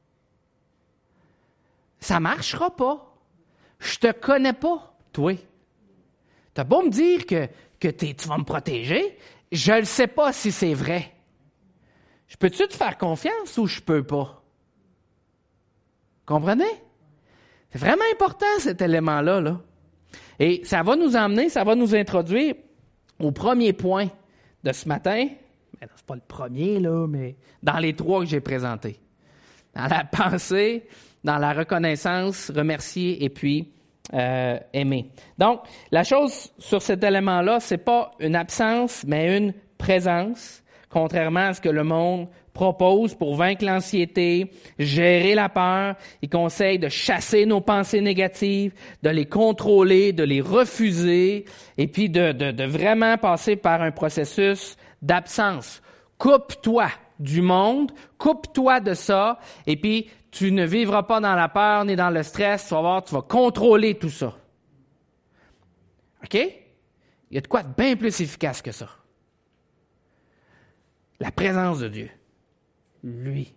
Ça ne marchera pas. Je te connais pas, toi. Tu as beau me dire que, que t'es, tu vas me protéger, je ne sais pas si c'est vrai. Je peux-tu te faire confiance ou je peux pas? Comprenez? C'est vraiment important cet élément-là, là. Et ça va nous emmener, ça va nous introduire au premier point de ce matin. Mais c'est pas le premier, là, mais dans les trois que j'ai présentés. Dans la pensée, dans la reconnaissance, remercier et puis euh, aimer. Donc, la chose sur cet élément-là, c'est pas une absence, mais une présence, contrairement à ce que le monde propose pour vaincre l'anxiété, gérer la peur. Il conseille de chasser nos pensées négatives, de les contrôler, de les refuser, et puis de, de, de vraiment passer par un processus d'absence. Coupe-toi du monde, coupe-toi de ça, et puis tu ne vivras pas dans la peur ni dans le stress. Tu vas voir, tu vas contrôler tout ça. OK? Il y a de quoi de bien plus efficace que ça. La présence de Dieu. Lui.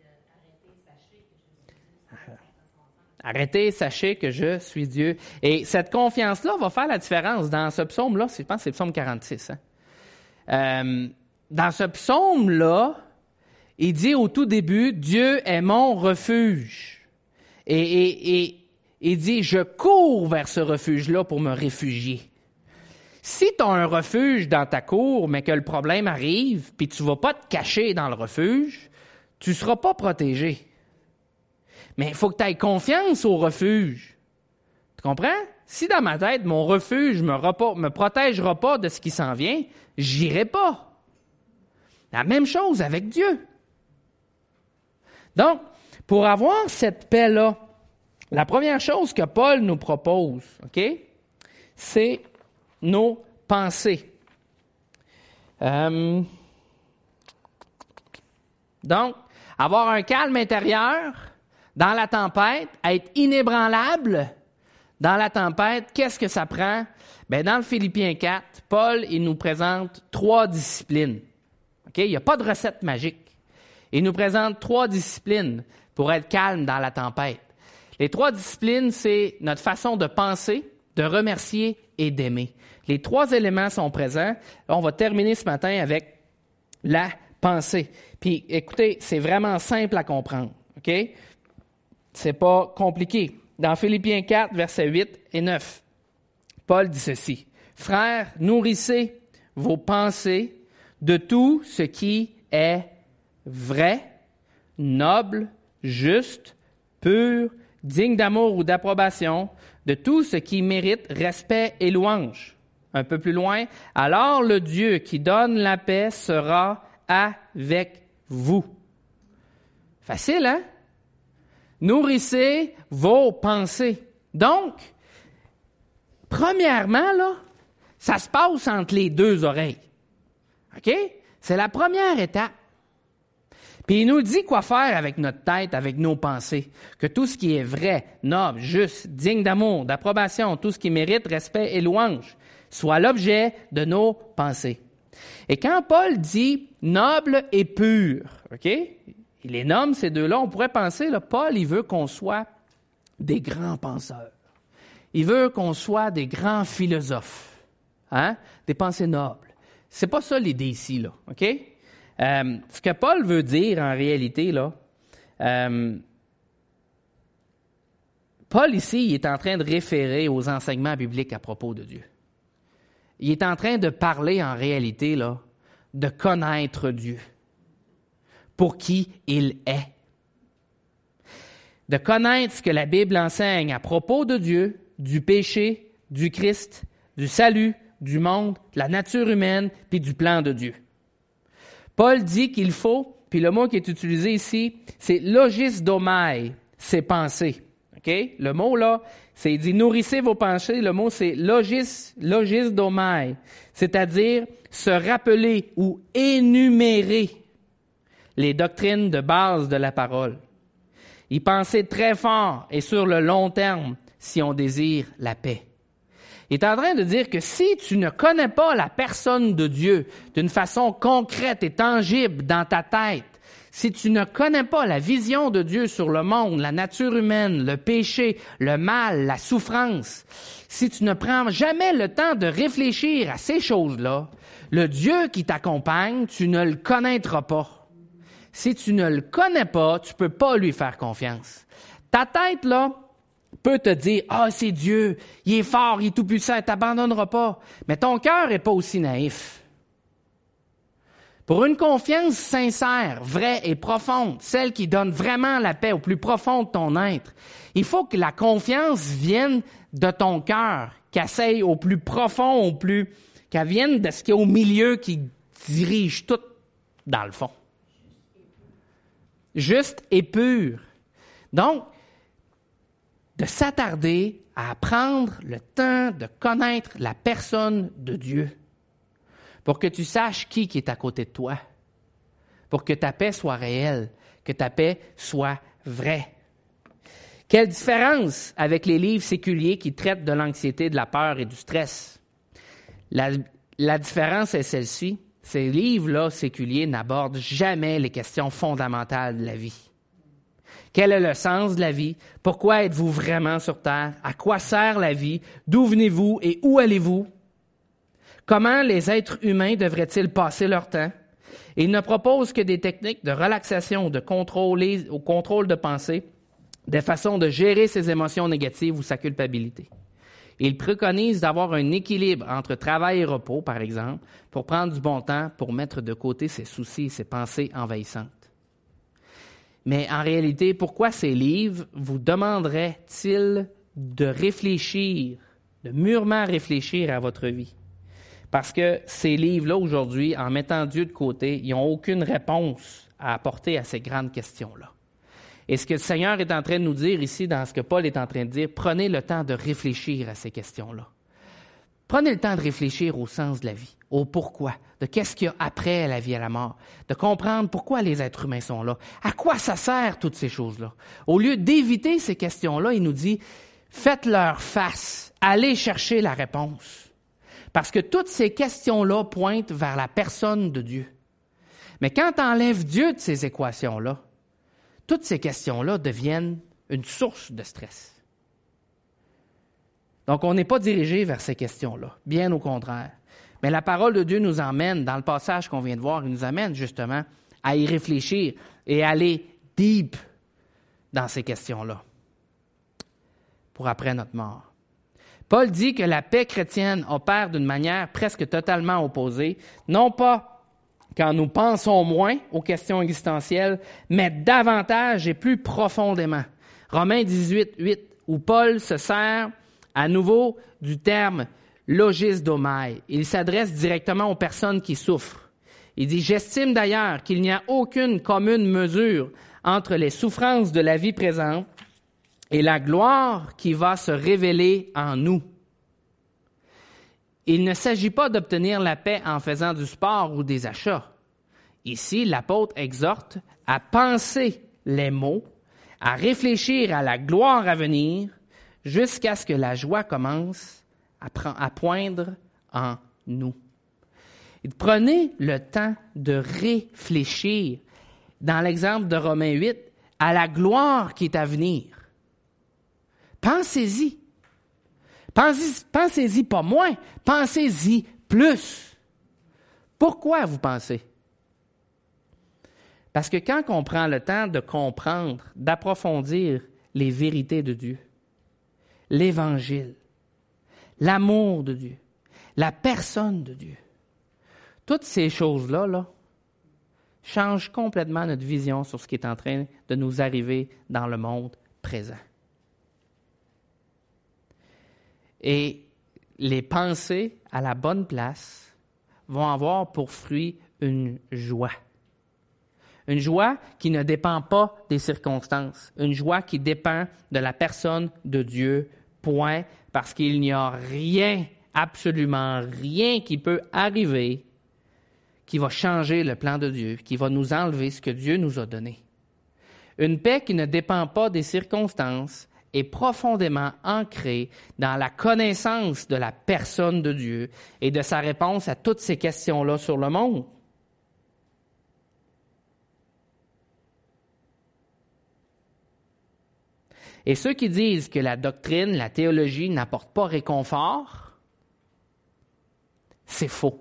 Arrêtez, sachez que je suis Dieu. Et cette confiance-là va faire la différence dans ce psaume-là. Je pense que c'est le psaume quarante-six. Hein? Euh, dans ce psaume-là, il dit au tout début, Dieu est mon refuge. Et, et, et il dit, je cours vers ce refuge-là pour me réfugier. Si tu as un refuge dans ta cour, mais que le problème arrive, puis tu ne vas pas te cacher dans le refuge, tu ne seras pas protégé. Mais il faut que tu aies confiance au refuge. Tu comprends? Si dans ma tête, mon refuge ne me, repo- me protégera pas de ce qui s'en vient, j'irai pas. La même chose avec Dieu. Donc, pour avoir cette paix-là, la première chose que Paul nous propose, OK, c'est nos pensées. Euh, donc, avoir un calme intérieur dans la tempête, être inébranlable dans la tempête, qu'est-ce que ça prend? Bien, dans le Philippiens quatre, Paul, il nous présente trois disciplines. OK? Il n'y a pas de recette magique. Il nous présente trois disciplines pour être calme dans la tempête. Les trois disciplines, c'est notre façon de penser, de remercier et d'aimer. Les trois éléments sont présents. On va terminer ce matin avec la pensée. Puis, écoutez, c'est vraiment simple à comprendre. OK? C'est pas compliqué. Dans Philippiens quatre, versets huit et neuf, Paul dit ceci. « Frères, nourrissez vos pensées de tout ce qui est vrai, noble, juste, pur, digne d'amour ou d'approbation, de tout ce qui mérite respect et louange. » Un peu plus loin, « Alors le Dieu qui donne la paix sera avec vous. » Facile, hein? Nourrissez vos pensées. Donc, premièrement, là, ça se passe entre les deux oreilles. OK? C'est la première étape. Puis il nous dit quoi faire avec notre tête, avec nos pensées. Que tout ce qui est vrai, noble, juste, digne d'amour, d'approbation, tout ce qui mérite respect et louange. soit l'objet de nos pensées. Et quand Paul dit « noble et pur », OK? Il les nomme, ces deux-là, on pourrait penser, là, Paul, il veut qu'on soit des grands penseurs. Il veut qu'on soit des grands philosophes, hein? Des pensées nobles. C'est pas ça l'idée ici, là, OK? Euh, ce que Paul veut dire, en réalité, là, euh, Paul, ici, il est en train de référer aux enseignements bibliques à propos de Dieu. Il est en train de parler, en réalité, là, de connaître Dieu, pour qui il est. De connaître ce que la Bible enseigne à propos de Dieu, du péché, du Christ, du salut, du monde, de la nature humaine, puis du plan de Dieu. Paul dit qu'il faut, puis le mot qui est utilisé ici, c'est logisdomai, c'est penser. Okay? Le mot là, c'est il dit nourrissez vos pensées. Le mot c'est logis, logisdomai, c'est-à-dire se rappeler ou énumérer les doctrines de base de la parole. Y penser très fort et sur le long terme si on désire la paix. Il est en train de dire que si tu ne connais pas la personne de Dieu d'une façon concrète et tangible dans ta tête, si tu ne connais pas la vision de Dieu sur le monde, la nature humaine, le péché, le mal, la souffrance, si tu ne prends jamais le temps de réfléchir à ces choses-là, le Dieu qui t'accompagne, tu ne le connaîtras pas. Si tu ne le connais pas, tu ne peux pas lui faire confiance. Ta tête, là, peut te dire « Ah, c'est Dieu, il est fort, il est tout-puissant, il ne t'abandonnera pas. » Mais ton cœur n'est pas aussi naïf. Pour une confiance sincère, vraie et profonde, celle qui donne vraiment la paix au plus profond de ton être, il faut que la confiance vienne de ton cœur, qu'elle s'aille au plus profond, au plus, qu'elle vienne de ce qui est au milieu qui dirige tout dans le fond. Juste et pur. Donc, de s'attarder à prendre le temps de connaître la personne de Dieu pour que tu saches qui, qui est à côté de toi, pour que ta paix soit réelle, que ta paix soit vraie. Quelle différence avec les livres séculiers qui traitent de l'anxiété, de la peur et du stress? La, la différence est celle-ci. Ces livres-là séculiers n'abordent jamais les questions fondamentales de la vie. Quel est le sens de la vie? Pourquoi êtes-vous vraiment sur Terre? À quoi sert la vie? D'où venez-vous et où allez-vous? Comment les êtres humains devraient-ils passer leur temps? Il ne propose que des techniques de relaxation, de contrôle, au contrôle de pensée, des façons de gérer ses émotions négatives ou sa culpabilité. Il préconise d'avoir un équilibre entre travail et repos, par exemple, pour prendre du bon temps, pour mettre de côté ses soucis et ses pensées envahissantes. Mais en réalité, pourquoi ces livres vous demanderaient-ils de réfléchir, de mûrement réfléchir à votre vie? Parce que ces livres-là, aujourd'hui, en mettant Dieu de côté, ils n'ont aucune réponse à apporter à ces grandes questions-là. Et ce que le Seigneur est en train de nous dire ici, dans ce que Paul est en train de dire, prenez le temps de réfléchir à ces questions-là. Prenez le temps de réfléchir au sens de la vie, au pourquoi, de qu'est-ce qu'il y a après la vie et la mort, de comprendre pourquoi les êtres humains sont là, à quoi ça sert toutes ces choses-là. Au lieu d'éviter ces questions-là, il nous dit, faites-leur face, allez chercher la réponse. Parce que toutes ces questions-là pointent vers la personne de Dieu. Mais quand tu enlèves Dieu de ces équations-là, toutes ces questions-là deviennent une source de stress. Donc, on n'est pas dirigé vers ces questions-là, bien au contraire. Mais la parole de Dieu nous emmène, dans le passage qu'on vient de voir, il nous amène justement à y réfléchir et à aller deep dans ces questions-là pour après notre mort. Paul dit que la paix chrétienne opère d'une manière presque totalement opposée, non pas quand nous pensons moins aux questions existentielles, mais davantage et plus profondément. Romains dix-huit, huit, où Paul se sert à nouveau du terme « logisdomai ». Il s'adresse directement aux personnes qui souffrent. Il dit « J'estime d'ailleurs qu'il n'y a aucune commune mesure entre les souffrances de la vie présente et la gloire qui va se révéler en nous. » Il ne s'agit pas d'obtenir la paix en faisant du sport ou des achats. Ici, l'apôtre exhorte à penser les mots, à réfléchir à la gloire à venir, jusqu'à ce que la joie commence à, prendre, à poindre en nous. Et prenez le temps de réfléchir, dans l'exemple de Romains huit, à la gloire qui est à venir. Pensez-y. Pensez, pensez-y pas moins, pensez-y plus. Pourquoi vous pensez? Parce que quand on prend le temps de comprendre, d'approfondir les vérités de Dieu, l'Évangile, l'amour de Dieu, la personne de Dieu, toutes ces choses-là là, changent complètement notre vision sur ce qui est en train de nous arriver dans le monde présent. Et les pensées à la bonne place vont avoir pour fruit une joie. Une joie qui ne dépend pas des circonstances. Une joie qui dépend de la personne de Dieu, point, parce qu'il n'y a rien, absolument rien qui peut arriver qui va changer le plan de Dieu, qui va nous enlever ce que Dieu nous a donné. Une paix qui ne dépend pas des circonstances est profondément ancrée dans la connaissance de la personne de Dieu et de sa réponse à toutes ces questions-là sur le monde. Et ceux qui disent que la doctrine, la théologie n'apportent pas réconfort, c'est faux.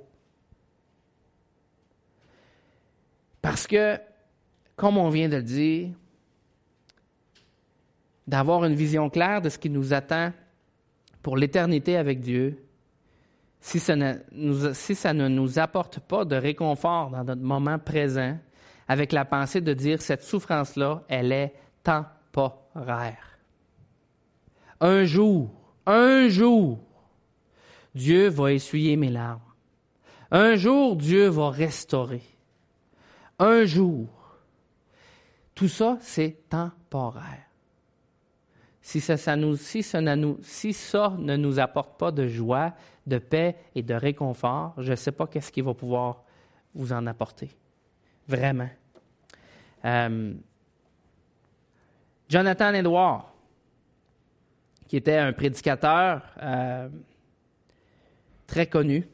Parce que, comme on vient de le dire, d'avoir une vision claire de ce qui nous attend pour l'éternité avec Dieu, si ça ne nous, si ça ne nous apporte pas de réconfort dans notre moment présent, avec la pensée de dire cette souffrance-là, elle est temporaire. Un jour, un jour, Dieu va essuyer mes larmes. Un jour, Dieu va restaurer. Un jour. Tout ça, c'est temporaire. Si ça, ça nous, si, ça ne nous, si ça ne nous apporte pas de joie, de paix et de réconfort, je ne sais pas qu'est-ce qui va pouvoir vous en apporter. Vraiment. Euh, Jonathan Edwards, qui était un prédicateur euh, très connu,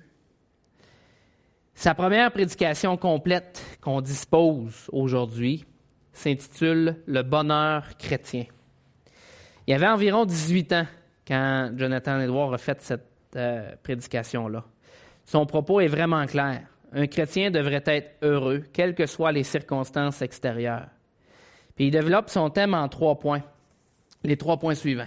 sa première prédication complète qu'on dispose aujourd'hui s'intitule « Le bonheur chrétien ». Il avait environ dix-huit ans quand Jonathan Edwards a fait cette euh, prédication-là. Son propos est vraiment clair. Un chrétien devrait être heureux, quelles que soient les circonstances extérieures. Puis il développe son thème en trois points. Les trois points suivants.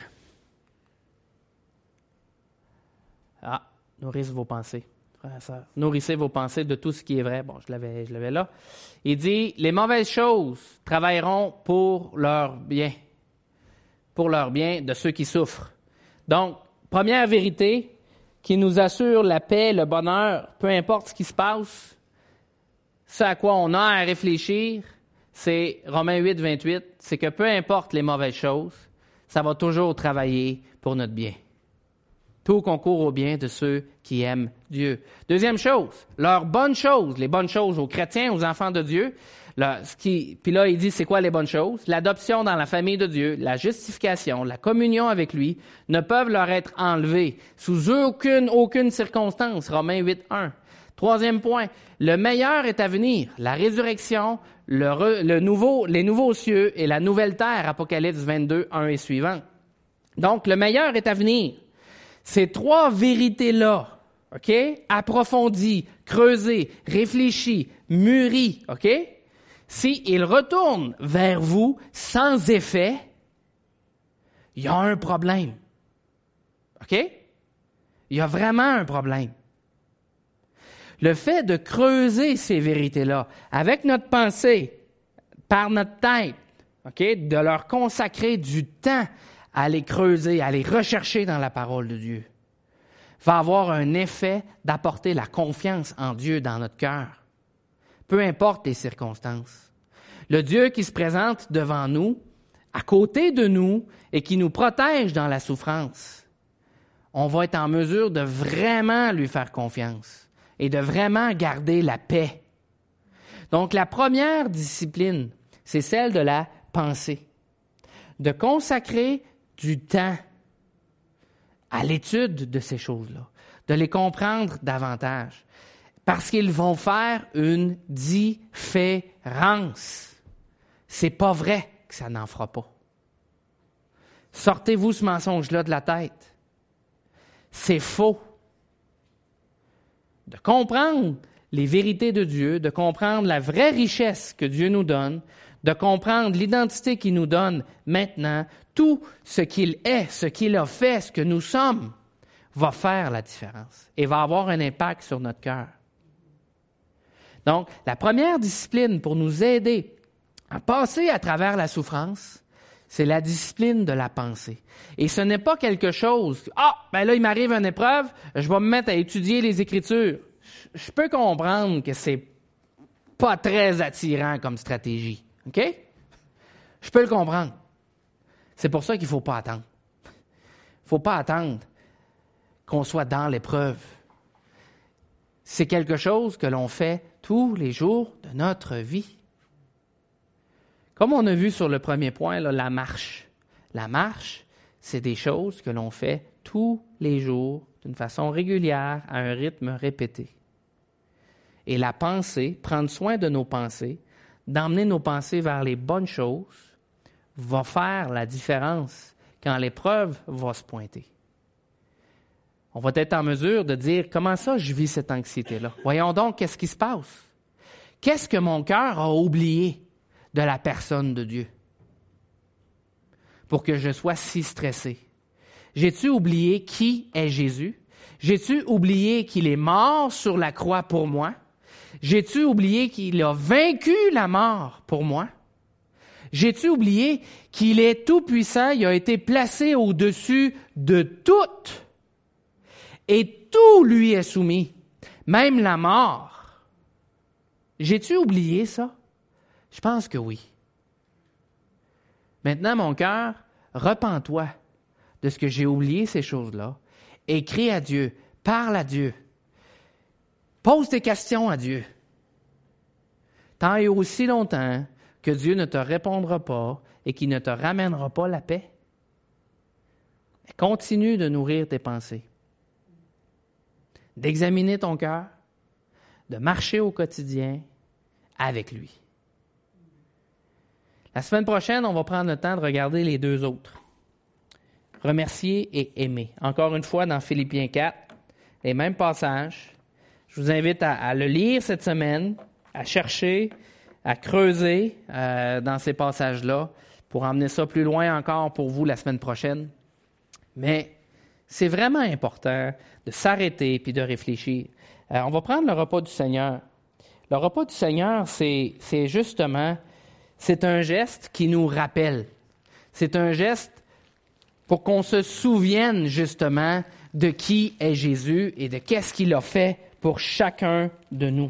Ah, nourrissez vos pensées, frères et sœurs. Nourrissez vos pensées de tout ce qui est vrai. Bon, je l'avais, je l'avais là. Il dit, les mauvaises choses travailleront pour leur bien. Pour leur bien de ceux qui souffrent. Donc, première vérité qui nous assure la paix, le bonheur, peu importe ce qui se passe, ce à quoi on a à réfléchir, c'est Romains huit, vingt-huit, c'est que peu importe les mauvaises choses, ça va toujours travailler pour notre bien. Tout concourt au bien de ceux qui aiment Dieu. Deuxième chose, leurs bonnes choses, les bonnes choses aux chrétiens, aux enfants de Dieu. Là, ce qui, puis là, il dit, c'est quoi les bonnes choses? L'adoption dans la famille de Dieu, la justification, la communion avec lui, ne peuvent leur être enlevées sous aucune, aucune circonstance. Romains huit, un. Troisième point, le meilleur est à venir. La résurrection, le, re, le nouveau, les nouveaux cieux et la nouvelle terre, Apocalypse vingt-deux, un et suivant. Donc, le meilleur est à venir. Ces trois vérités-là, OK, approfondies, creusées, réfléchies, mûries, OK, s'ils retournent vers vous sans effet, il y a un problème. OK? Il y a vraiment un problème. Le fait de creuser ces vérités-là avec notre pensée, par notre tête, OK, de leur consacrer du temps à les creuser, à les rechercher dans la parole de Dieu, va avoir un effet d'apporter la confiance en Dieu dans notre cœur, peu importe les circonstances. Le Dieu qui se présente devant nous, à côté de nous, et qui nous protège dans la souffrance, on va être en mesure de vraiment lui faire confiance et de vraiment garder la paix. Donc, la première discipline, c'est celle de la pensée, de consacrer du temps à l'étude de ces choses-là, de les comprendre davantage, parce qu'ils vont faire une différence. C'est pas vrai que ça n'en fera pas. Sortez-vous ce mensonge-là de la tête. C'est faux. De comprendre les vérités de Dieu, de comprendre la vraie richesse que Dieu nous donne, de comprendre l'identité qu'il nous donne maintenant, tout ce qu'il est, ce qu'il a fait, ce que nous sommes, va faire la différence et va avoir un impact sur notre cœur. Donc, la première discipline pour nous aider à passer à travers la souffrance, c'est la discipline de la pensée. Et ce n'est pas quelque chose, « Ah, ben là, il m'arrive une épreuve, je vais me mettre à étudier les Écritures. » Je peux comprendre que c'est pas très attirant comme stratégie. OK? Je peux le comprendre. C'est pour ça qu'il ne faut pas attendre. Il ne faut pas attendre qu'on soit dans l'épreuve. C'est quelque chose que l'on fait tous les jours de notre vie. Comme on a vu sur le premier point, là, la marche. La marche, c'est des choses que l'on fait tous les jours d'une façon régulière, à un rythme répété. Et la pensée, prendre soin de nos pensées, d'emmener nos pensées vers les bonnes choses, va faire la différence quand l'épreuve va se pointer. On va être en mesure de dire, comment ça je vis cette anxiété-là? Voyons donc, qu'est-ce qui se passe? Qu'est-ce que mon cœur a oublié de la personne de Dieu pour que je sois si stressé? J'ai-tu oublié qui est Jésus? J'ai-tu oublié qu'il est mort sur la croix pour moi? J'ai-tu oublié qu'il a vaincu la mort pour moi? J'ai-tu oublié qu'il est tout-puissant, il a été placé au-dessus de tout et tout lui est soumis, même la mort? J'ai-tu oublié ça? Je pense que oui. Maintenant, mon cœur, repens-toi de ce que j'ai oublié ces choses-là et crie à Dieu, parle à Dieu. Pose tes questions à Dieu. Tant et aussi longtemps que Dieu ne te répondra pas et qu'il ne te ramènera pas la paix, continue de nourrir tes pensées, d'examiner ton cœur, de marcher au quotidien avec lui. La semaine prochaine, on va prendre le temps de regarder les deux autres. Remercier et aimer. Encore une fois, dans Philippiens quatre, les mêmes passages. Je vous invite à, à le lire cette semaine, à chercher, à creuser euh, dans ces passages-là pour emmener ça plus loin encore pour vous la semaine prochaine. Mais c'est vraiment important de s'arrêter puis de réfléchir. Euh, on va prendre le repas du Seigneur. Le repas du Seigneur, c'est, c'est justement, c'est un geste qui nous rappelle. C'est un geste pour qu'on se souvienne justement de qui est Jésus et de qu'est-ce qu'il a fait pour chacun de nous.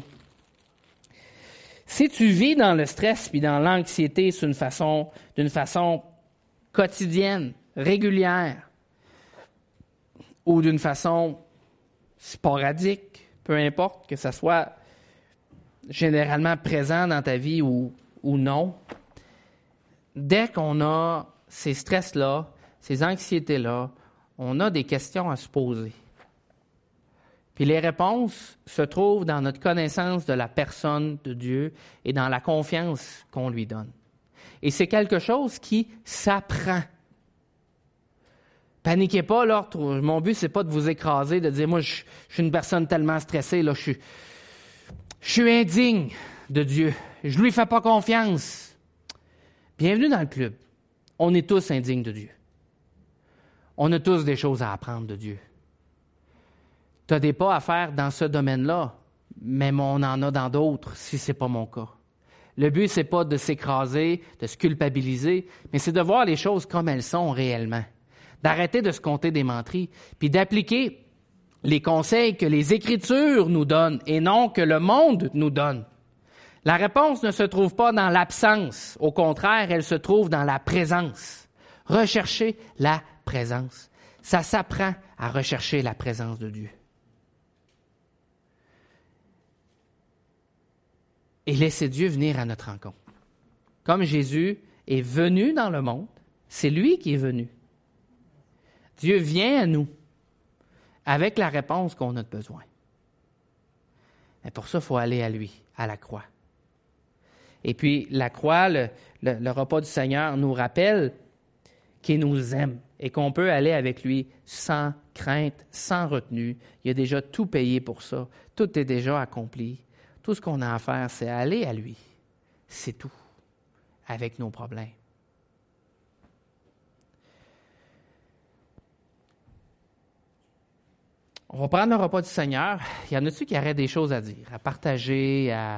Si tu vis dans le stress puis dans l'anxiété d'une façon, d'une façon quotidienne, régulière, ou d'une façon sporadique, peu importe, que ça soit généralement présent dans ta vie ou, ou non, dès qu'on a ces stress-là, ces anxiétés-là, on a des questions à se poser. Puis les réponses se trouvent dans notre connaissance de la personne de Dieu et dans la confiance qu'on lui donne. Et c'est quelque chose qui s'apprend. Paniquez pas, là. Mon but, c'est pas de vous écraser, de dire, moi, je, je suis une personne tellement stressée, là, je suis, je suis indigne de Dieu. Je lui fais pas confiance. Bienvenue dans le club. On est tous indignes de Dieu. On a tous des choses à apprendre de Dieu. Tu as des pas à faire dans ce domaine-là, mais on en a dans d'autres si ce n'est pas mon cas. Le but, ce n'est pas de s'écraser, de se culpabiliser, mais c'est de voir les choses comme elles sont réellement. D'arrêter de se compter des menteries, puis d'appliquer les conseils que les Écritures nous donnent et non que le monde nous donne. La réponse ne se trouve pas dans l'absence. Au contraire, elle se trouve dans la présence. Rechercher la présence. Ça s'apprend à rechercher la présence de Dieu. Et laisser Dieu venir à notre rencontre. Comme Jésus est venu dans le monde, c'est lui qui est venu. Dieu vient à nous avec la réponse qu'on a de besoin. Mais pour ça, il faut aller à lui, à la croix. Et puis, la croix, le, le, le repas du Seigneur nous rappelle qu'il nous aime et qu'on peut aller avec lui sans crainte, sans retenue. Il a déjà tout payé pour ça. Tout est déjà accompli. Tout ce qu'on a à faire, c'est aller à lui. C'est tout, avec nos problèmes. On va prendre le repas du Seigneur. Il y en a-tu qui auraient des choses à dire, à partager, à,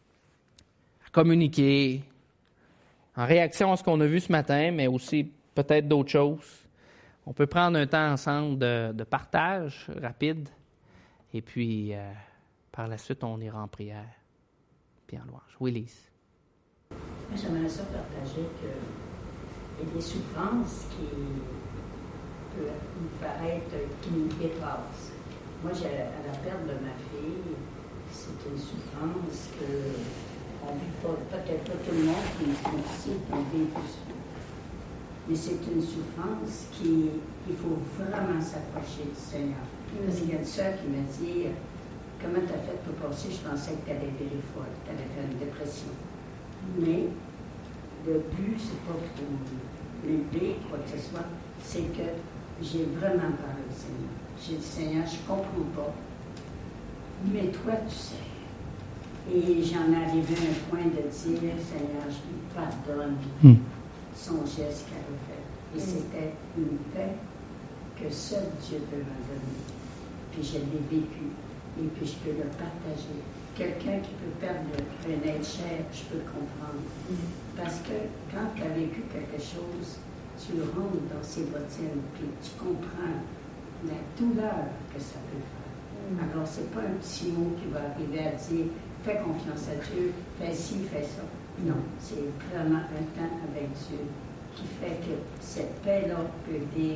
à communiquer, en réaction à ce qu'on a vu ce matin, mais aussi peut-être d'autres choses. On peut prendre un temps ensemble de, de partage rapide, et puis euh, par la suite, on ira en prière, puis en louange. Oui, Lise. Moi, j'aimerais ça partager qu'il y a des souffrances qui peuvent nous paraître, qui nous dépassent. Moi, j'ai, à la perte de ma fille, c'est une souffrance qu'on ne vit pas, peut-être pas tout le monde qui est ici, qui a vécu ça. Mais c'est une souffrance qui, il faut vraiment s'approcher du Seigneur. Parce qu'il y a une sœur qui m'a dit, comment tu as fait pour passer? Je pensais que tu allais virer folle, tu allais faire une dépression. Mais le but, c'est pas pour m'aider, quoi que ce soit, c'est que j'ai vraiment parlé au Seigneur. J'ai dit, Seigneur, je ne comprends pas, mais toi, tu sais. Et j'en ai arrivé à un point de dire, Seigneur, je lui pardonne mm. son geste qu'elle a fait. Et mm. c'était une paix que seul Dieu peut m'en donner. Puis je l'ai vécu, et puis je peux le partager. Quelqu'un qui peut perdre un être cher, je peux le comprendre. Mm. Parce que quand tu as vécu quelque chose, tu rentres dans ses bottines, puis tu comprends la douleur que ça peut faire. Mm. Alors, ce n'est pas un petit mot qui va arriver à dire « fais confiance à Dieu, fais ci, fais ça ». Non, c'est vraiment un temps avec Dieu qui fait que cette paix-là peut dire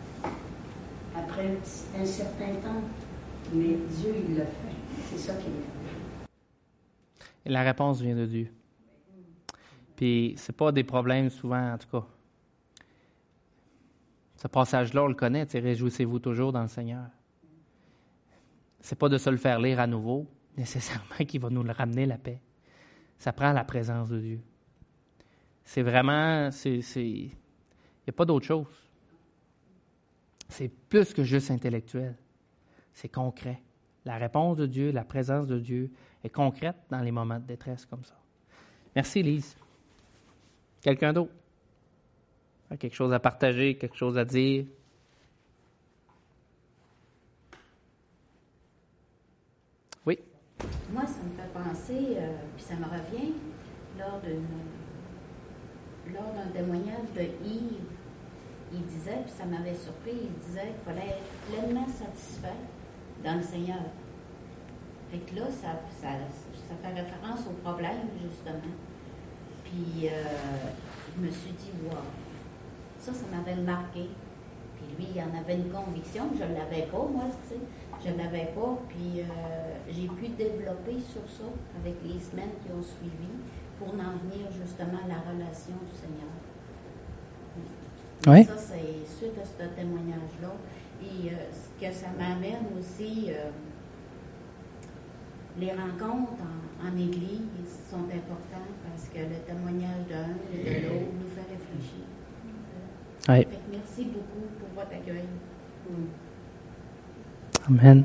après un, un certain temps, mais Dieu, il le fait. C'est ça qui est merveilleux. Et la réponse vient de Dieu. Puis, c'est pas des problèmes souvent, en tout cas. Ce passage-là, on le connaît, tu sais, réjouissez-vous toujours dans le Seigneur. C'est pas de se le faire lire à nouveau, nécessairement, qui va nous le ramener la paix. Ça prend la présence de Dieu. C'est vraiment, c'est, c'est, il n'y a pas d'autre chose. C'est plus que juste intellectuel. C'est concret. La réponse de Dieu, la présence de Dieu est concrète dans les moments de détresse comme ça. Merci, Lise. Quelqu'un d'autre? Quelque chose à partager, quelque chose à dire? Oui? Moi, ça me fait penser, euh, puis ça me revient, lors, d'une, lors d'un témoignage de Yves, il disait, puis ça m'avait surpris, il disait qu'il fallait être pleinement satisfait dans le Seigneur. Fait que là, ça, ça, ça fait référence au problème, justement. Puis, euh, je me suis dit, wow. Ça, ça m'avait marqué. Puis lui, il en avait une conviction, je ne l'avais pas, moi, tu sais. Je ne l'avais pas, puis euh, j'ai pu développer sur ça avec les semaines qui ont suivi pour en venir justement à la relation du Seigneur. Oui. Ça, c'est suite à ce témoignage-là. Et euh, ce que ça m'amène aussi, euh, les rencontres en, en Église sont importantes parce que le témoignage d'un et de l'autre nous fait réfléchir. Oui. Merci beaucoup pour votre accueil. Mm. Amen.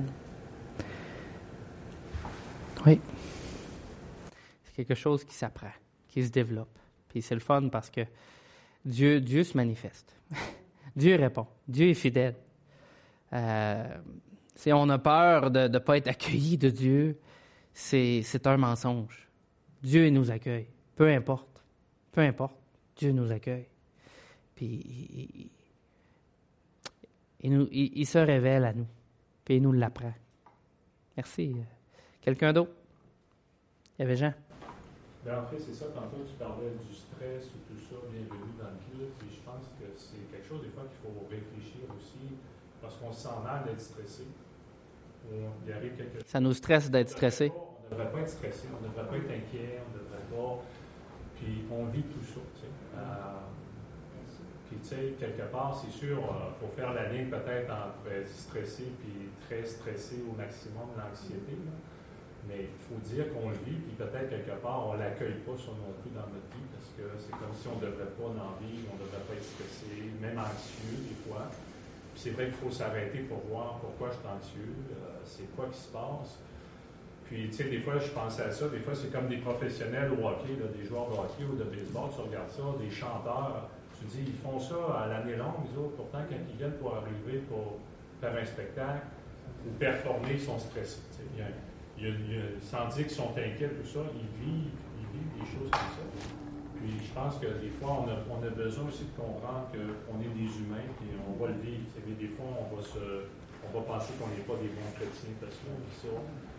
Oui. C'est quelque chose qui s'apprend, qui se développe. Puis c'est le fun parce que Dieu, Dieu se manifeste. Dieu répond. Dieu est fidèle. Euh, si on a peur de ne pas être accueilli de Dieu, c'est, c'est un mensonge. Dieu nous accueille. Peu importe. Peu importe. Dieu nous accueille. Puis il, il, nous, il, il se révèle à nous. Puis il nous l'apprend. Merci. Quelqu'un d'autre? Il y avait Jean. Ben en fait, c'est ça. Tantôt, tu parlais du stress ou tout ça, bienvenue dans le culte. Et je pense que c'est quelque chose, des fois, qu'il faut réfléchir aussi, parce qu'on se sent mal d'être stressé. Ou il arrive quelque chose. Ça nous stresse d'être stressé. On ne devrait pas être stressé, on ne devrait pas être inquiet, on ne devrait pas. Puis on vit tout ça, tu sais. Euh, Puis, tu sais, quelque part, c'est sûr, il faut faire la ligne peut-être entre être stressé puis très stressé au maximum de l'anxiété. Là. Mais il faut dire qu'on le vit, puis peut-être quelque part, on ne l'accueille pas ça non plus dans notre vie, parce que c'est comme si on ne devrait pas en vivre, on ne devrait pas être stressé, même anxieux des fois. Puis c'est vrai qu'il faut s'arrêter pour voir pourquoi je suis anxieux, euh, c'est quoi qui se passe. Puis, tu sais, des fois, je pensais à ça, des fois, c'est comme des professionnels au hockey, là, des joueurs de hockey ou de baseball, tu regardes ça, des chanteurs, tu dis, ils font ça à l'année longue, les autres, pourtant, quand ils viennent pour arriver pour faire un spectacle ou performer, ils sont stressés. Tu sais, il y a, il y a, il y a, sans dire qu'ils sont inquiets, tout ça, ils vivent, ils vivent des choses comme ça. Puis, je pense que des fois, on a, on a besoin aussi de comprendre qu'on est des humains, puis on va le vivre. Tu sais, mais des fois, on va, se, on va penser qu'on n'est pas des bons chrétiens parce qu'on vit ça.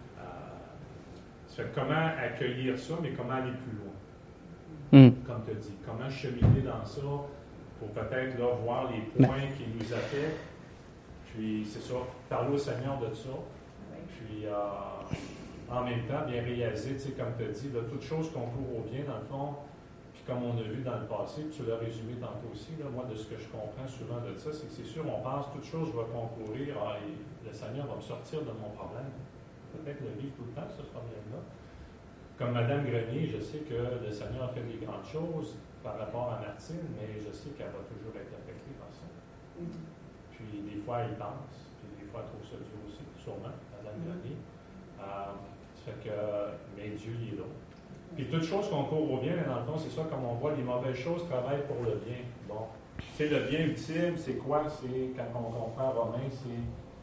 Ça fait comment accueillir ça, mais comment aller plus loin. Mm. Comme tu as dit, comment cheminer dans ça pour peut-être là, voir les points mais... qui nous affectent. Puis, c'est ça, parler au Seigneur de ça. Puis, euh, en même temps, bien réaliser, tu sais, comme tu as dit, là, toutes choses concourent au bien, dans le fond. Puis, comme on a vu dans le passé, puis tu l'as résumé tantôt aussi, là, moi, de ce que je comprends souvent de ça, c'est que c'est sûr, on pense que toute chose va concourir. Ah, le Seigneur va me sortir de mon problème. Peut-être le vivre tout le temps, ce problème-là. Comme Mme Grenier, je sais que le Seigneur a fait des grandes choses par rapport à Martine, mais je sais qu'elle va toujours être affectée par ça. Mm-hmm. Puis des fois, elle y pense, puis des fois, elle trouve ça dur aussi, sûrement, Mme mm-hmm. Grenier. Euh, ça fait que, mais Dieu, il est là. Puis toute chose qu'on court au bien, mais dans le fond, c'est ça, comme on voit, les mauvaises choses travaillent pour le bien. Bon, c'est le bien ultime, c'est quoi? C'est, quand on comprend Romain, c'est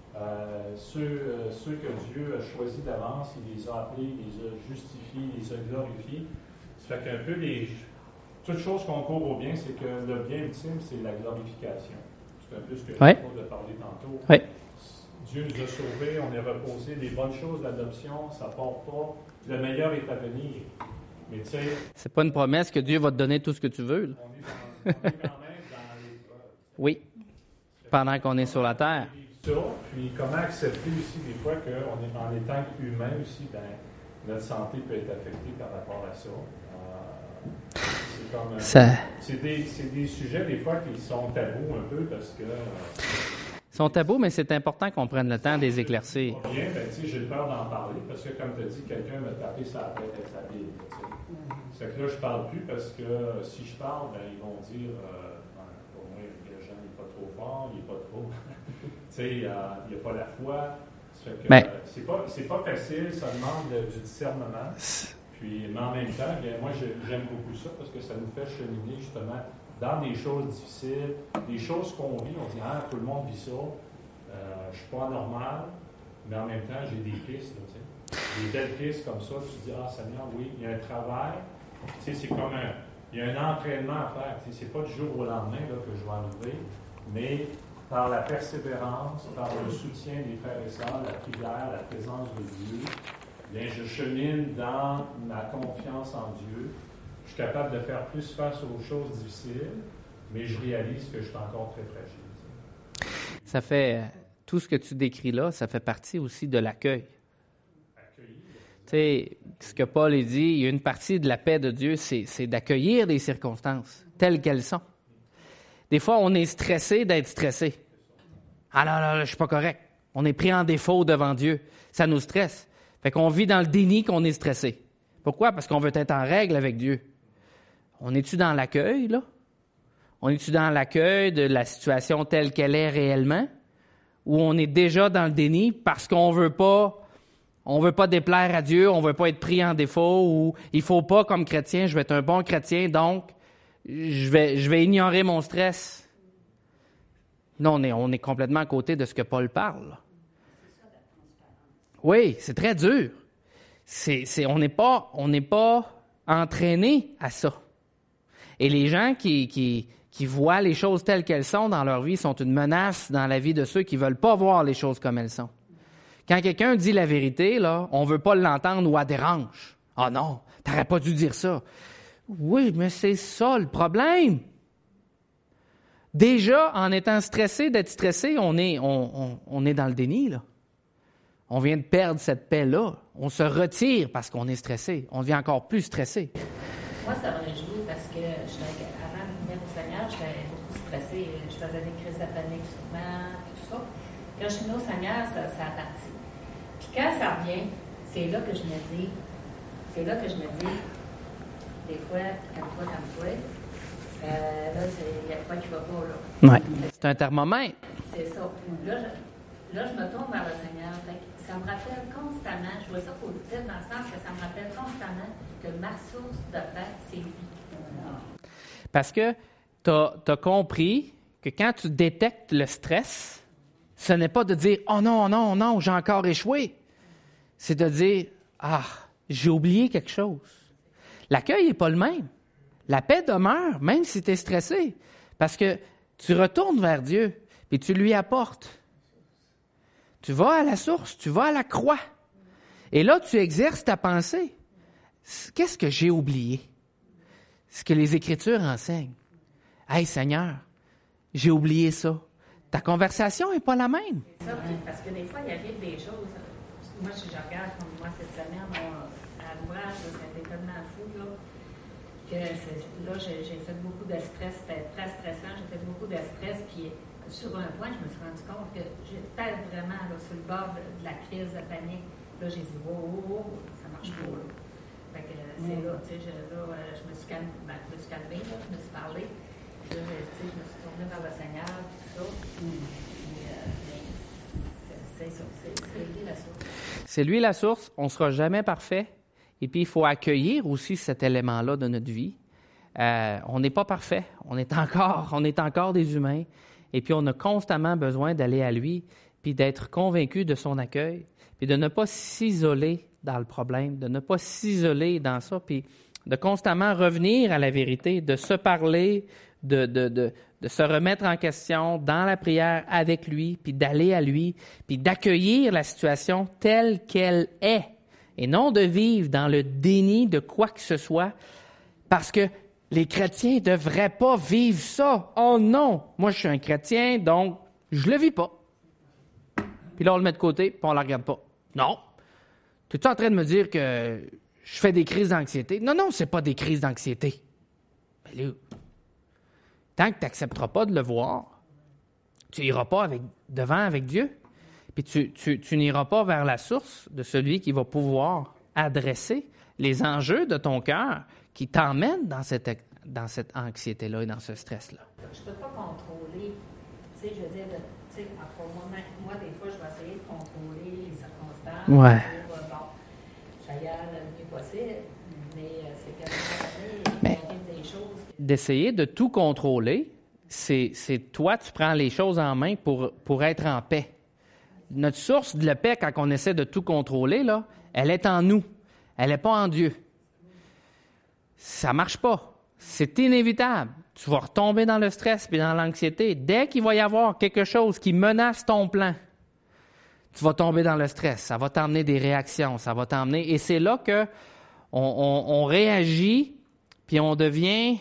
Euh, ceux, euh, ceux que Dieu a choisis d'avance, il les a appelés, il les a justifiés, il les a glorifiés. Ça fait qu'un peu les. Toute chose qu'on court au bien, c'est que le bien ultime, c'est la glorification. C'est un peu ce que je ouais. viens de parler tantôt. Ouais. Dieu nous a sauvés, on est reposés, les bonnes choses d'adoption, ça ne part pas. Le meilleur est à venir. Mais tu sais. C'est pas une promesse que Dieu va te donner tout ce que tu veux. Là. On, est dans, on est quand même dans l'épreuve. Oui. Pendant qu'on est sur la terre. Ça, puis comment accepter aussi des fois qu'on est en étant humain aussi, ben, notre santé peut être affectée par rapport à ça. Euh, c'est comme, ça... c'est, des, c'est des sujets des fois qui sont tabous un peu parce que... Euh, Ils sont tabous, mais c'est important qu'on prenne le temps de les éclaircir. Bien, ben, tu sais, j'ai peur d'en parler parce que comme tu as dit, quelqu'un m'a tapé sur la tête avec sa Bible. C'est que là, je parle plus parce que euh, si je parle, ben, ils vont dire, euh, ben, pour moi, le Jean n'est pas trop fort, il n'est pas trop... Tu sais, il n'y a, a pas la foi. Ça fait que, mais, euh, c'est pas, c'est pas facile, ça demande de, du discernement. Puis, mais en même temps, bien, moi, je, j'aime beaucoup ça parce que ça nous fait cheminer justement dans des choses difficiles, des choses qu'on vit. On dit, ah, tout le monde vit ça. Euh, je ne suis pas normal, mais en même temps, j'ai des pistes. Là, tu sais. Des belles pistes comme ça. Tu dis, ah, Seigneur, oui, il y a un travail. Tu sais, c'est comme un, il y a un entraînement à faire. Tu sais, c'est pas du jour au lendemain là, que je vais arriver, mais par la persévérance, par le soutien des frères et sœurs, la prière, la présence de Dieu, bien, je chemine dans ma confiance en Dieu. Je suis capable de faire plus face aux choses difficiles, mais je réalise que je suis encore très fragile. Ça fait, tout ce que tu décris là, ça fait partie aussi de l'accueil. Tu sais, ce que Paul a dit, il y a une partie de la paix de Dieu, c'est, c'est d'accueillir les circonstances telles qu'elles sont. Des fois, on est stressé d'être stressé. Ah là là, je suis pas correct. On est pris en défaut devant Dieu. Ça nous stresse. Fait qu'on vit dans le déni qu'on est stressé. Pourquoi? Parce qu'on veut être en règle avec Dieu. On est-tu dans l'accueil, là? On est-tu dans l'accueil de la situation telle qu'elle est réellement? Ou on est déjà dans le déni parce qu'on veut pas, on veut pas déplaire à Dieu, on veut pas être pris en défaut, ou il faut pas, comme chrétien, je vais être un bon chrétien, donc je vais, je vais ignorer mon stress. Non, on est, on est complètement à côté de ce que Paul parle. Oui, c'est très dur. C'est, c'est, on n'est pas, on n'est pas entraîné à ça. Et les gens qui, qui, qui voient les choses telles qu'elles sont dans leur vie sont une menace dans la vie de ceux qui ne veulent pas voir les choses comme elles sont. Quand quelqu'un dit la vérité, là, on ne veut pas l'entendre ou elle dérange. « Ah non, tu n'aurais pas dû dire ça. » Oui, mais c'est ça le problème. Déjà, en étant stressé, d'être stressé, on est, on, on, on est dans le déni, là. On vient de perdre cette paix-là. On se retire parce qu'on est stressé. On devient encore plus stressé. Moi, ça me réjouit parce que j'étais, avant de venir au Seigneur, j'étais beaucoup stressée. sais, je faisais des crises de panique souvent, tout ça. Quand je suis venue au Seigneur, ça, ça a parti. Puis quand ça revient, c'est là que je me dis, c'est là que je me dis, des fois, calme-toi, calme-toi. Euh, là, il y a quoi qui va pas, là. Oui. C'est un thermomètre. C'est ça. Là je, là, je me tourne vers le Seigneur. Fait que ça me rappelle constamment, je vois ça positif dans le sens que ça me rappelle constamment que ma source de paix, c'est lui. Parce que tu as compris que quand tu détectes le stress, ce n'est pas de dire « Oh non, non, non, j'ai encore échoué ». C'est de dire « Ah, j'ai oublié quelque chose ». L'accueil n'est pas le même. La paix demeure, même si tu es stressé, parce que tu retournes vers Dieu et tu lui apportes. Tu vas à la source, tu vas à la croix. Et là, tu exerces ta pensée. Qu'est-ce que j'ai oublié? Ce que les Écritures enseignent. Hey Seigneur, j'ai oublié ça. Ta conversation n'est pas la même. C'est ça, parce que des fois, il arrive des choses. Moi, si je regarde comme moi cette semaine, à l'ouvrage, ça a été tellement fou, là. Que là, j'ai, j'ai fait beaucoup de stress, c'était très stressant, j'ai fait beaucoup de stress, puis sur un point, je me suis rendu compte que j'étais vraiment là, sur le bord de, de la crise de panique. Là, j'ai dit, wow, wow, wow, ça marche pas, là. Fait que c'est là, tu sais, je, là, je me suis calmée, ben, je me suis calmée, là, je me suis parlé, puis là, tu sais, je me suis tournée vers le Seigneur, tout ça, puis, euh, c'est, c'est ça, c'est, c'est lui la source. C'est lui la source, on ne sera jamais parfait. Et puis, il faut accueillir aussi cet élément-là de notre vie. Euh, on n'est pas parfait. On est encore, on est encore des humains. Et puis, on a constamment besoin d'aller à lui, puis d'être convaincu de son accueil, puis de ne pas s'isoler dans le problème, de ne pas s'isoler dans ça, puis de constamment revenir à la vérité, de se parler, de, de, de, de se remettre en question dans la prière avec lui, puis d'aller à lui, puis d'accueillir la situation telle qu'elle est. Et non de vivre dans le déni de quoi que ce soit, parce que les chrétiens ne devraient pas vivre ça. Oh non, moi je suis un chrétien, donc je le vis pas. Puis là, on le met de côté, puis on ne la regarde pas. Non. Tu es en train de me dire que je fais des crises d'anxiété? Non, non, ce n'est pas des crises d'anxiété. Mais là, tant que tu n'accepteras pas de le voir, tu n'iras pas avec, devant avec Dieu. Puis tu, tu, tu n'iras pas vers la source de celui qui va pouvoir adresser les enjeux de ton cœur qui t'emmènent dans cette, dans cette anxiété-là et dans ce stress-là. Je ne peux pas contrôler, tu sais, je veux dire, tu sais, après moi, moi, des fois, je vais essayer de contrôler les circonstances. Ouais. Pour, euh, bon, ça y est, le mieux possible, mais euh, c'est qu'à un moment donné, il arrive des choses. D'essayer de tout contrôler, c'est, c'est toi, tu prends les choses en main pour, pour être en paix. Notre source de la paix, quand on essaie de tout contrôler, là, elle est en nous. Elle n'est pas en Dieu. Ça ne marche pas. C'est inévitable. Tu vas retomber dans le stress et dans l'anxiété. Dès qu'il va y avoir quelque chose qui menace ton plan, tu vas tomber dans le stress. Ça va t'emmener des réactions. Ça va t'emmener... Et c'est là qu'on on, on réagit, puis on devient...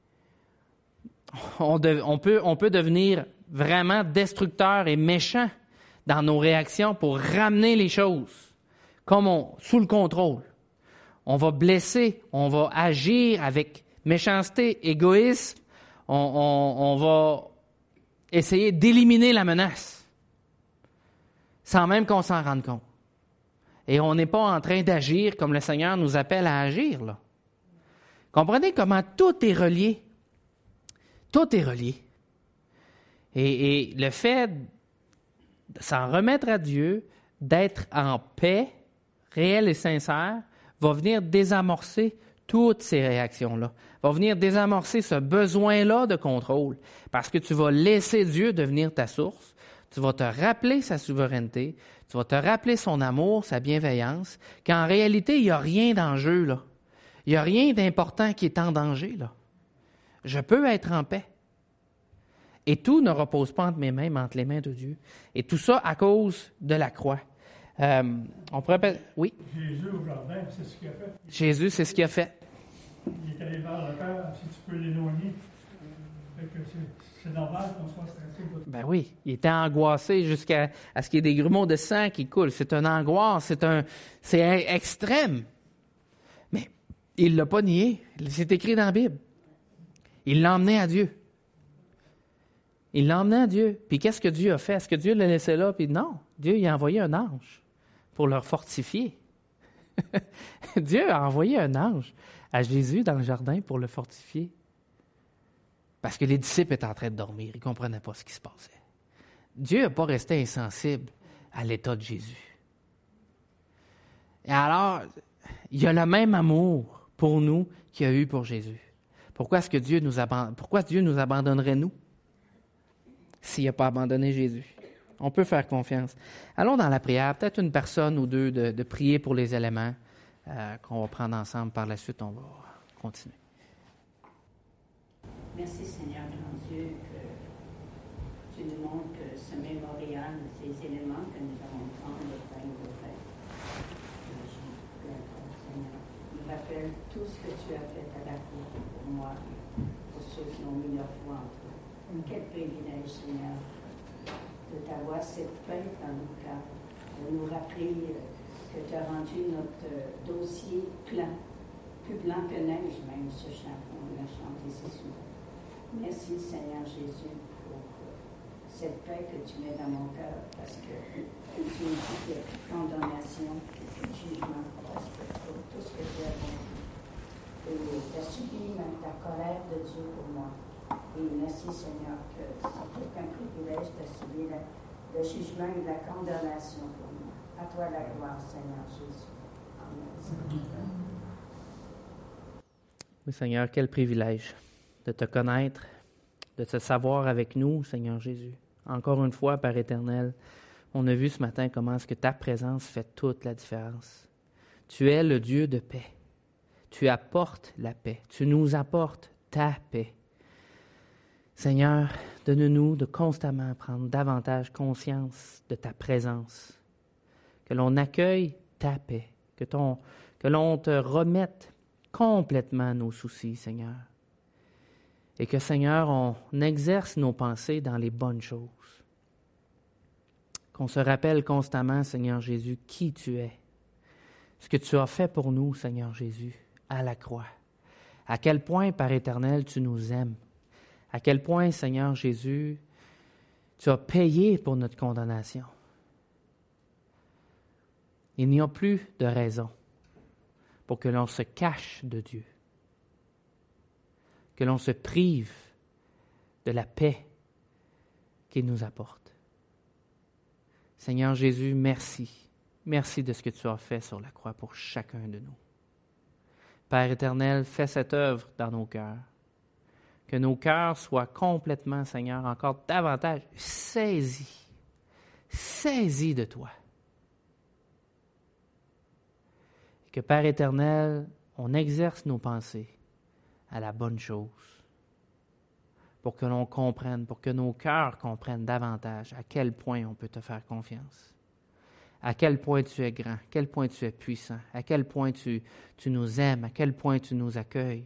On, de, on, peut, on peut devenir vraiment destructeur et méchant dans nos réactions pour ramener les choses comme on, sous le contrôle. On va blesser, on va agir avec méchanceté, égoïsme, on, on, on va essayer d'éliminer la menace sans même qu'on s'en rende compte. Et on n'est pas en train d'agir comme le Seigneur nous appelle à agir, là. Comprenez comment tout est relié. Tout est relié. Et, et le fait de s'en remettre à Dieu, d'être en paix, réelle et sincère, va venir désamorcer toutes ces réactions-là. Va venir désamorcer ce besoin-là de contrôle. Parce que tu vas laisser Dieu devenir ta source. Tu vas te rappeler sa souveraineté. Tu vas te rappeler son amour, sa bienveillance. Qu'en réalité, il n'y a rien d'enjeu, là. Il n'y a rien d'important qui est en danger, là. Je peux être en paix. Et tout ne repose pas entre mes mains, mais entre les mains de Dieu. Et tout ça à cause de la croix. Euh, on pourrait... Oui? Jésus au jardin, c'est ce qu'il a fait. Jésus, c'est ce qu'il a fait. Il est allé vers le Père, si tu peux l'éloigner. Fait que c'est, c'est normal qu'on soit stressé. Ben oui, il était angoissé jusqu'à à ce qu'il y ait des grumeaux de sang qui coulent. C'est une angoisse, c'est un, c'est extrême. Mais il ne l'a pas nié. C'est écrit dans la Bible. Il l'a emmené à Dieu. Il l'a emmené à Dieu. Puis qu'est-ce que Dieu a fait? Est-ce que Dieu l'a laissé là? Puis non, Dieu il a envoyé un ange pour leur fortifier. Dieu a envoyé un ange à Jésus dans le jardin pour le fortifier. Parce que les disciples étaient en train de dormir. Ils ne comprenaient pas ce qui se passait. Dieu n'a pas resté insensible à l'état de Jésus. Et alors, il y a le même amour pour nous qu'il y a eu pour Jésus. Pourquoi est-ce que Dieu nous abandonne, pourquoi Dieu nous abandonnerait, nous, s'il n'a pas abandonné Jésus? On peut faire confiance. Allons dans la prière. Peut-être une personne ou deux de, de prier pour les éléments euh, qu'on va prendre ensemble. Par la suite, on va continuer. Merci Seigneur grand Dieu que tu nous montres que ce mémorial, ces éléments que nous allons prendre de pain de fête, nous rappelle tout ce que tu as fait à la cour pour moi, pour ceux qui ont mis leur foi en toi. Quel privilège Seigneur de t'avoir cette paix dans nos cœurs, de nous rappeler que tu as rendu notre dossier plein, plus blanc que neige même, ce chant qu'on a chanté si souvent. Merci Seigneur Jésus pour cette paix que tu mets dans mon cœur, parce que tu me dis qu'il n'y a plus de condamnation, plus de jugement, parce que pour tout ce que tu as fait. Et tu as subi même ta colère de Dieu pour moi. Et merci Seigneur que c'est aucun privilège de subir le jugement et la condamnation pour moi. À toi la gloire Seigneur Jésus. Amen. Oui Seigneur, quel privilège de te connaître, de te savoir avec nous, Seigneur Jésus. Encore une fois, Père éternel, on a vu ce matin comment est-ce que ta présence fait toute la différence. Tu es le Dieu de paix. Tu apportes la paix. Tu nous apportes ta paix. Seigneur, donne-nous de constamment prendre davantage conscience de ta présence. Que l'on accueille ta paix. Que, ton, que l'on te remette complètement nos soucis, Seigneur. Et que, Seigneur, on exerce nos pensées dans les bonnes choses. Qu'on se rappelle constamment, Seigneur Jésus, qui tu es. Ce que tu as fait pour nous, Seigneur Jésus, à la croix. À quel point, Père éternel, tu nous aimes. À quel point, Seigneur Jésus, tu as payé pour notre condamnation. Il n'y a plus de raison pour que l'on se cache de Dieu. Que l'on se prive de la paix qu'il nous apporte. Seigneur Jésus, merci. Merci de ce que tu as fait sur la croix pour chacun de nous. Père éternel, fais cette œuvre dans nos cœurs. Que nos cœurs soient complètement, Seigneur, encore davantage saisis, saisis de toi. Et que, Père éternel, on exerce nos pensées à la bonne chose, pour que l'on comprenne, pour que nos cœurs comprennent davantage à quel point on peut te faire confiance, à quel point tu es grand, à quel point tu es puissant, à quel point tu, tu nous aimes, à quel point tu nous accueilles.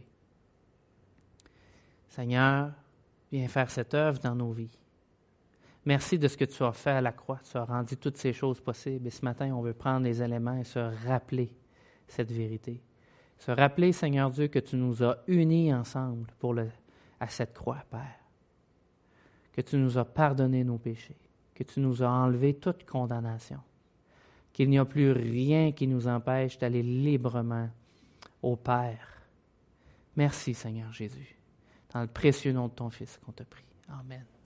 Seigneur, viens faire cette œuvre dans nos vies. Merci de ce que tu as fait à la croix, tu as rendu toutes ces choses possibles. Et ce matin, on veut prendre les éléments et se rappeler cette vérité. Se rappeler, Seigneur Dieu, que tu nous as unis ensemble pour le, à cette croix, Père. Que tu nous as pardonné nos péchés, que tu nous as enlevé toute condamnation, qu'il n'y a plus rien qui nous empêche d'aller librement au Père. Merci, Seigneur Jésus. Dans le précieux nom de ton Fils qu'on te prie. Amen.